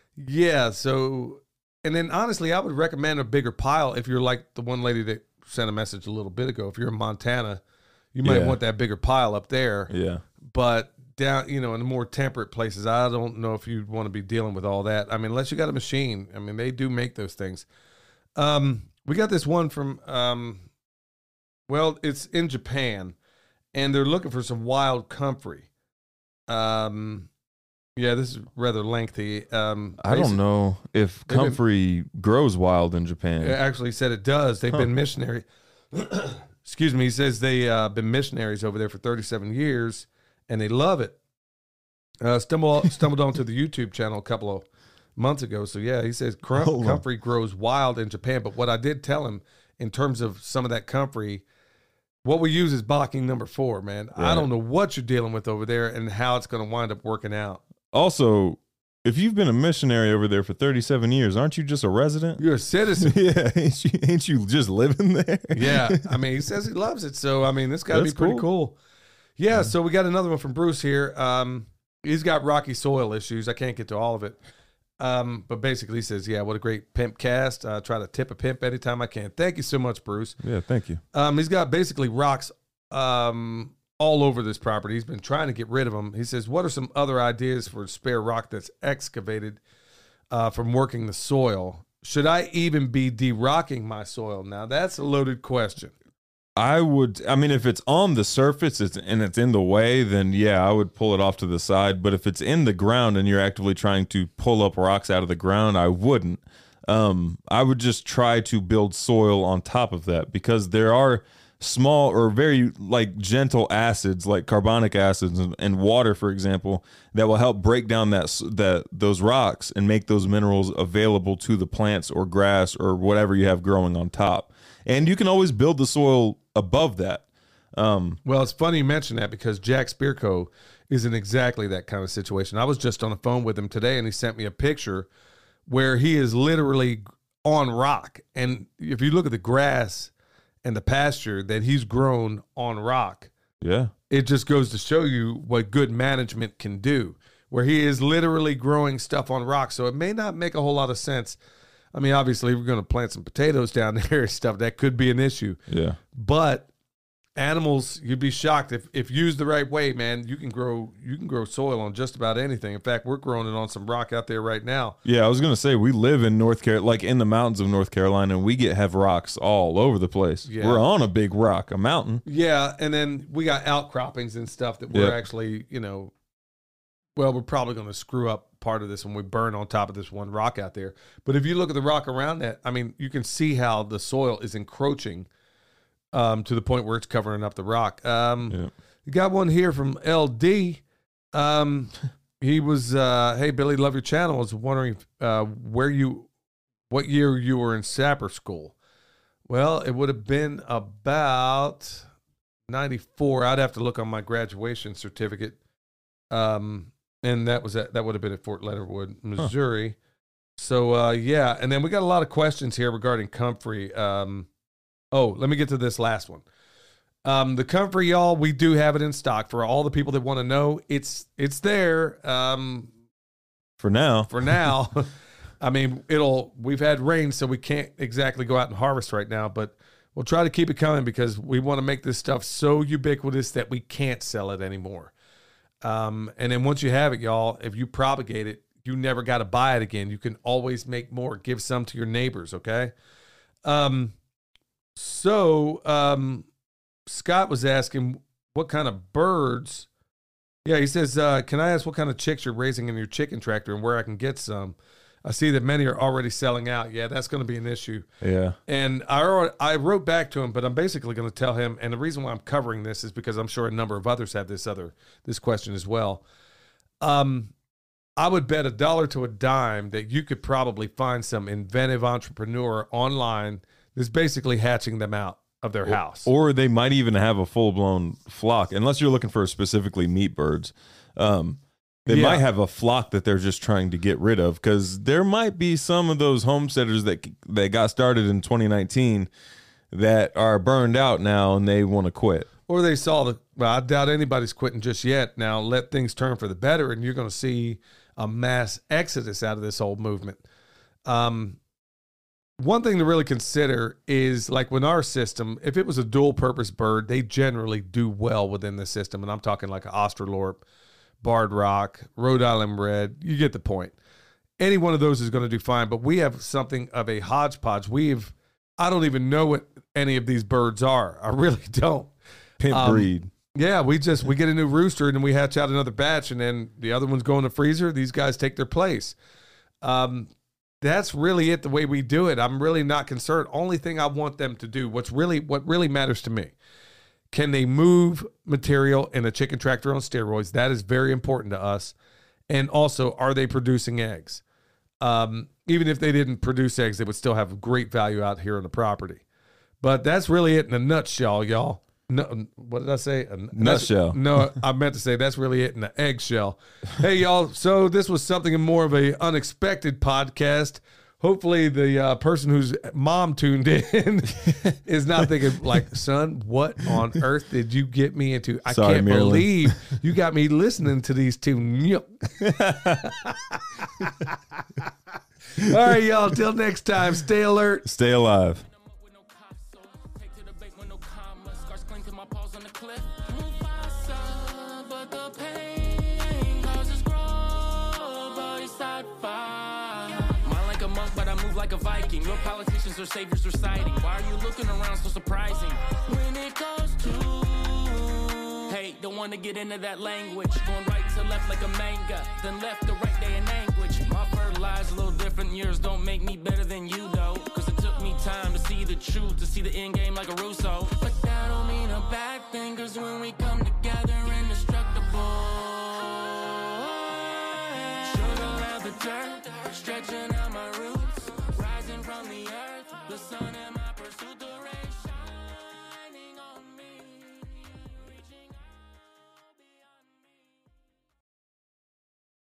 yeah. So, and then honestly, I would recommend a bigger pile if you're like the one lady that sent a message a little bit ago. If you're in Montana, you might Yeah. want that bigger pile up there. Yeah. But down, you know, in the more temperate places, I don't know if you'd want to be dealing with all that. I mean, unless you got a machine. I mean, they do make those things. Um, we got this one from, um, well, it's in Japan, and they're looking for some wild comfrey. Um, yeah, this is rather lengthy. Um, I don't know if They've been- comfrey grows wild in Japan. It actually said it does. They've Huh. been missionary. Excuse me. He says they uh, been missionaries over there for thirty-seven years, and they love it. Uh, stumbled stumbled onto the YouTube channel a couple of months ago. So yeah, he says crum- Hold on. comfrey grows wild in Japan. But what I did tell him in terms of some of that comfrey, what we use is Bocking number four. Man, I Right. don't know what you're dealing with over there and how it's going to wind up working out. Also, if you've been a missionary over there for thirty-seven years, aren't you just a resident? You're a citizen. Yeah, ain't you, ain't you just living there? Yeah, I mean, he says he loves it, so I mean, this got to be That's pretty cool. cool. Yeah, so we got another one from Bruce here. Um, he's got rocky soil issues. I can't get to all of it, um, but basically, he says, "Yeah, what a great pimp cast. I try to tip a pimp anytime I can." Thank you so much, Bruce. Yeah, thank you. Um, he's got basically rocks um, all over this property. He's been trying to get rid of them. He says, "What are some other ideas for spare rock that's excavated uh, from working the soil? Should I even be de-rocking my soil?" Now, that's a loaded question. I would, I mean, if it's on the surface it's, and it's in the way, then yeah, I would pull it off to the side. But if it's in the ground and you're actively trying to pull up rocks out of the ground, I wouldn't. Um, I would just try to build soil on top of that, because there are small or very like gentle acids like carbonic acids and, and water, for example, that will help break down that, s- that those rocks and make those minerals available to the plants or grass or whatever you have growing on top. And you can always build the soil above that. Um, Well, it's funny you mention that, because Jack Spearco is in exactly that kind of situation. I was just on the phone with him today, and he sent me a picture where he is literally on rock. And if you look at the grass and the pasture that he's grown on rock, yeah. it just goes to show you what good management can do, where he is literally growing stuff on rocks. So it may not make a whole lot of sense. I mean, obviously, we're going to plant some potatoes down there and stuff. That could be an issue. Yeah. But animals, you'd be shocked if, if used the right way, man. You can grow you can grow soil on just about anything. In fact, we're growing it on some rock out there right now. Yeah, I was gonna say we live in North Carolina, like in the mountains of North Carolina, and we get have rocks all over the place. Yeah. We're on a big rock, a mountain. Yeah, and then we got outcroppings and stuff that we're Yep. actually, you know, well, we're probably going to screw up part of this when we burn on top of this one rock out there. But if you look at the rock around that, I mean, you can see how the soil is encroaching um, to the point where it's covering up the rock. Um, Yeah. You got one here from L D. Um, he was, uh, hey, Billy, love your channel. I was wondering uh, where you, what year you were in sapper school. Well, it would have been about ninety-four. I'd have to look on my graduation certificate. Um, and that was at, that would have been at Fort Leonard Wood, Missouri. Huh. So, uh, yeah. And then we got a lot of questions here regarding comfrey. Um, oh, let me get to this last one. Um, the comfrey, y'all, we do have it in stock for all the people that want to know. It's, it's there. Um, for now, for now, I mean, it'll, we've had rain, so we can't exactly go out and harvest right now, but we'll try to keep it coming because we want to make this stuff so ubiquitous that we can't sell it anymore. Um, and then once you have it, y'all, if you propagate it, you never got to buy it again. You can always make more. Give some to your neighbors, okay? Um, so um, Scott was asking what kind of birds. Yeah, he says, uh, can I ask what kind of chicks you're raising in your chicken tractor and where I can get some? I see that many are already selling out. Yeah, that's going to be an issue. Yeah. And I already, I wrote back to him, but I'm basically going to tell him, and the reason why I'm covering this is because I'm sure a number of others have this other this question as well. Um, I would bet a dollar to a dime that you could probably find some inventive entrepreneur online that's basically hatching them out of their or, house. Or they might even have a full-blown flock, unless you're looking for specifically meat birds. Um They yeah. might have a flock that they're just trying to get rid of, because there might be some of those homesteaders that that got started in twenty nineteen that are burned out now and they want to quit. Or they saw the, well, I doubt anybody's quitting just yet. Now let things turn for the better and you're going to see a mass exodus out of this whole movement. Um, one thing to really consider is, like, when our system, if it was a dual purpose bird, they generally do well within the system. And I'm talking like an Australorp, Barred Rock, Rhode Island Red. You get the point. Any one of those is going to do fine, but we have something of a hodgepodge. We've, I don't even know what any of these birds are. I really don't. Pimp um, breed. Yeah, we just, we get a new rooster and then we hatch out another batch and then the other ones go in the freezer. These guys take their place. Um, that's really it, the way we do it. I'm really not concerned. Only thing I want them to do, what's really, what really matters to me, can they move material in a chicken tractor on steroids? That is very important to us. And also, are they producing eggs? Um, even if they didn't produce eggs, they would still have great value out here on the property. But that's really it in a nutshell, y'all. No, what did I say? A nutshell. No, I meant to say that's really it in the eggshell. Hey, y'all. So this was something more of a unexpected podcast. Hopefully the uh, person whose mom tuned in is not thinking like, son, what on earth did you get me into? I Sorry, can't Marilyn. believe you got me listening to these two. All right, y'all. Till next time, stay alert. Stay alive. Like a Viking, your politicians or saviors reciting. Why are you looking around so surprising? When it goes to, hey, don't want to get into that language. Going right to left like a manga, then left to right day in anguage. My fertilize a little different. Yours don't make me better than you though, cause it took me time to see the truth, to see the end game like a Russo. But that don't mean a bad thing, cause when we come together indestructible. Sugar out the dirt, stretching out my roots.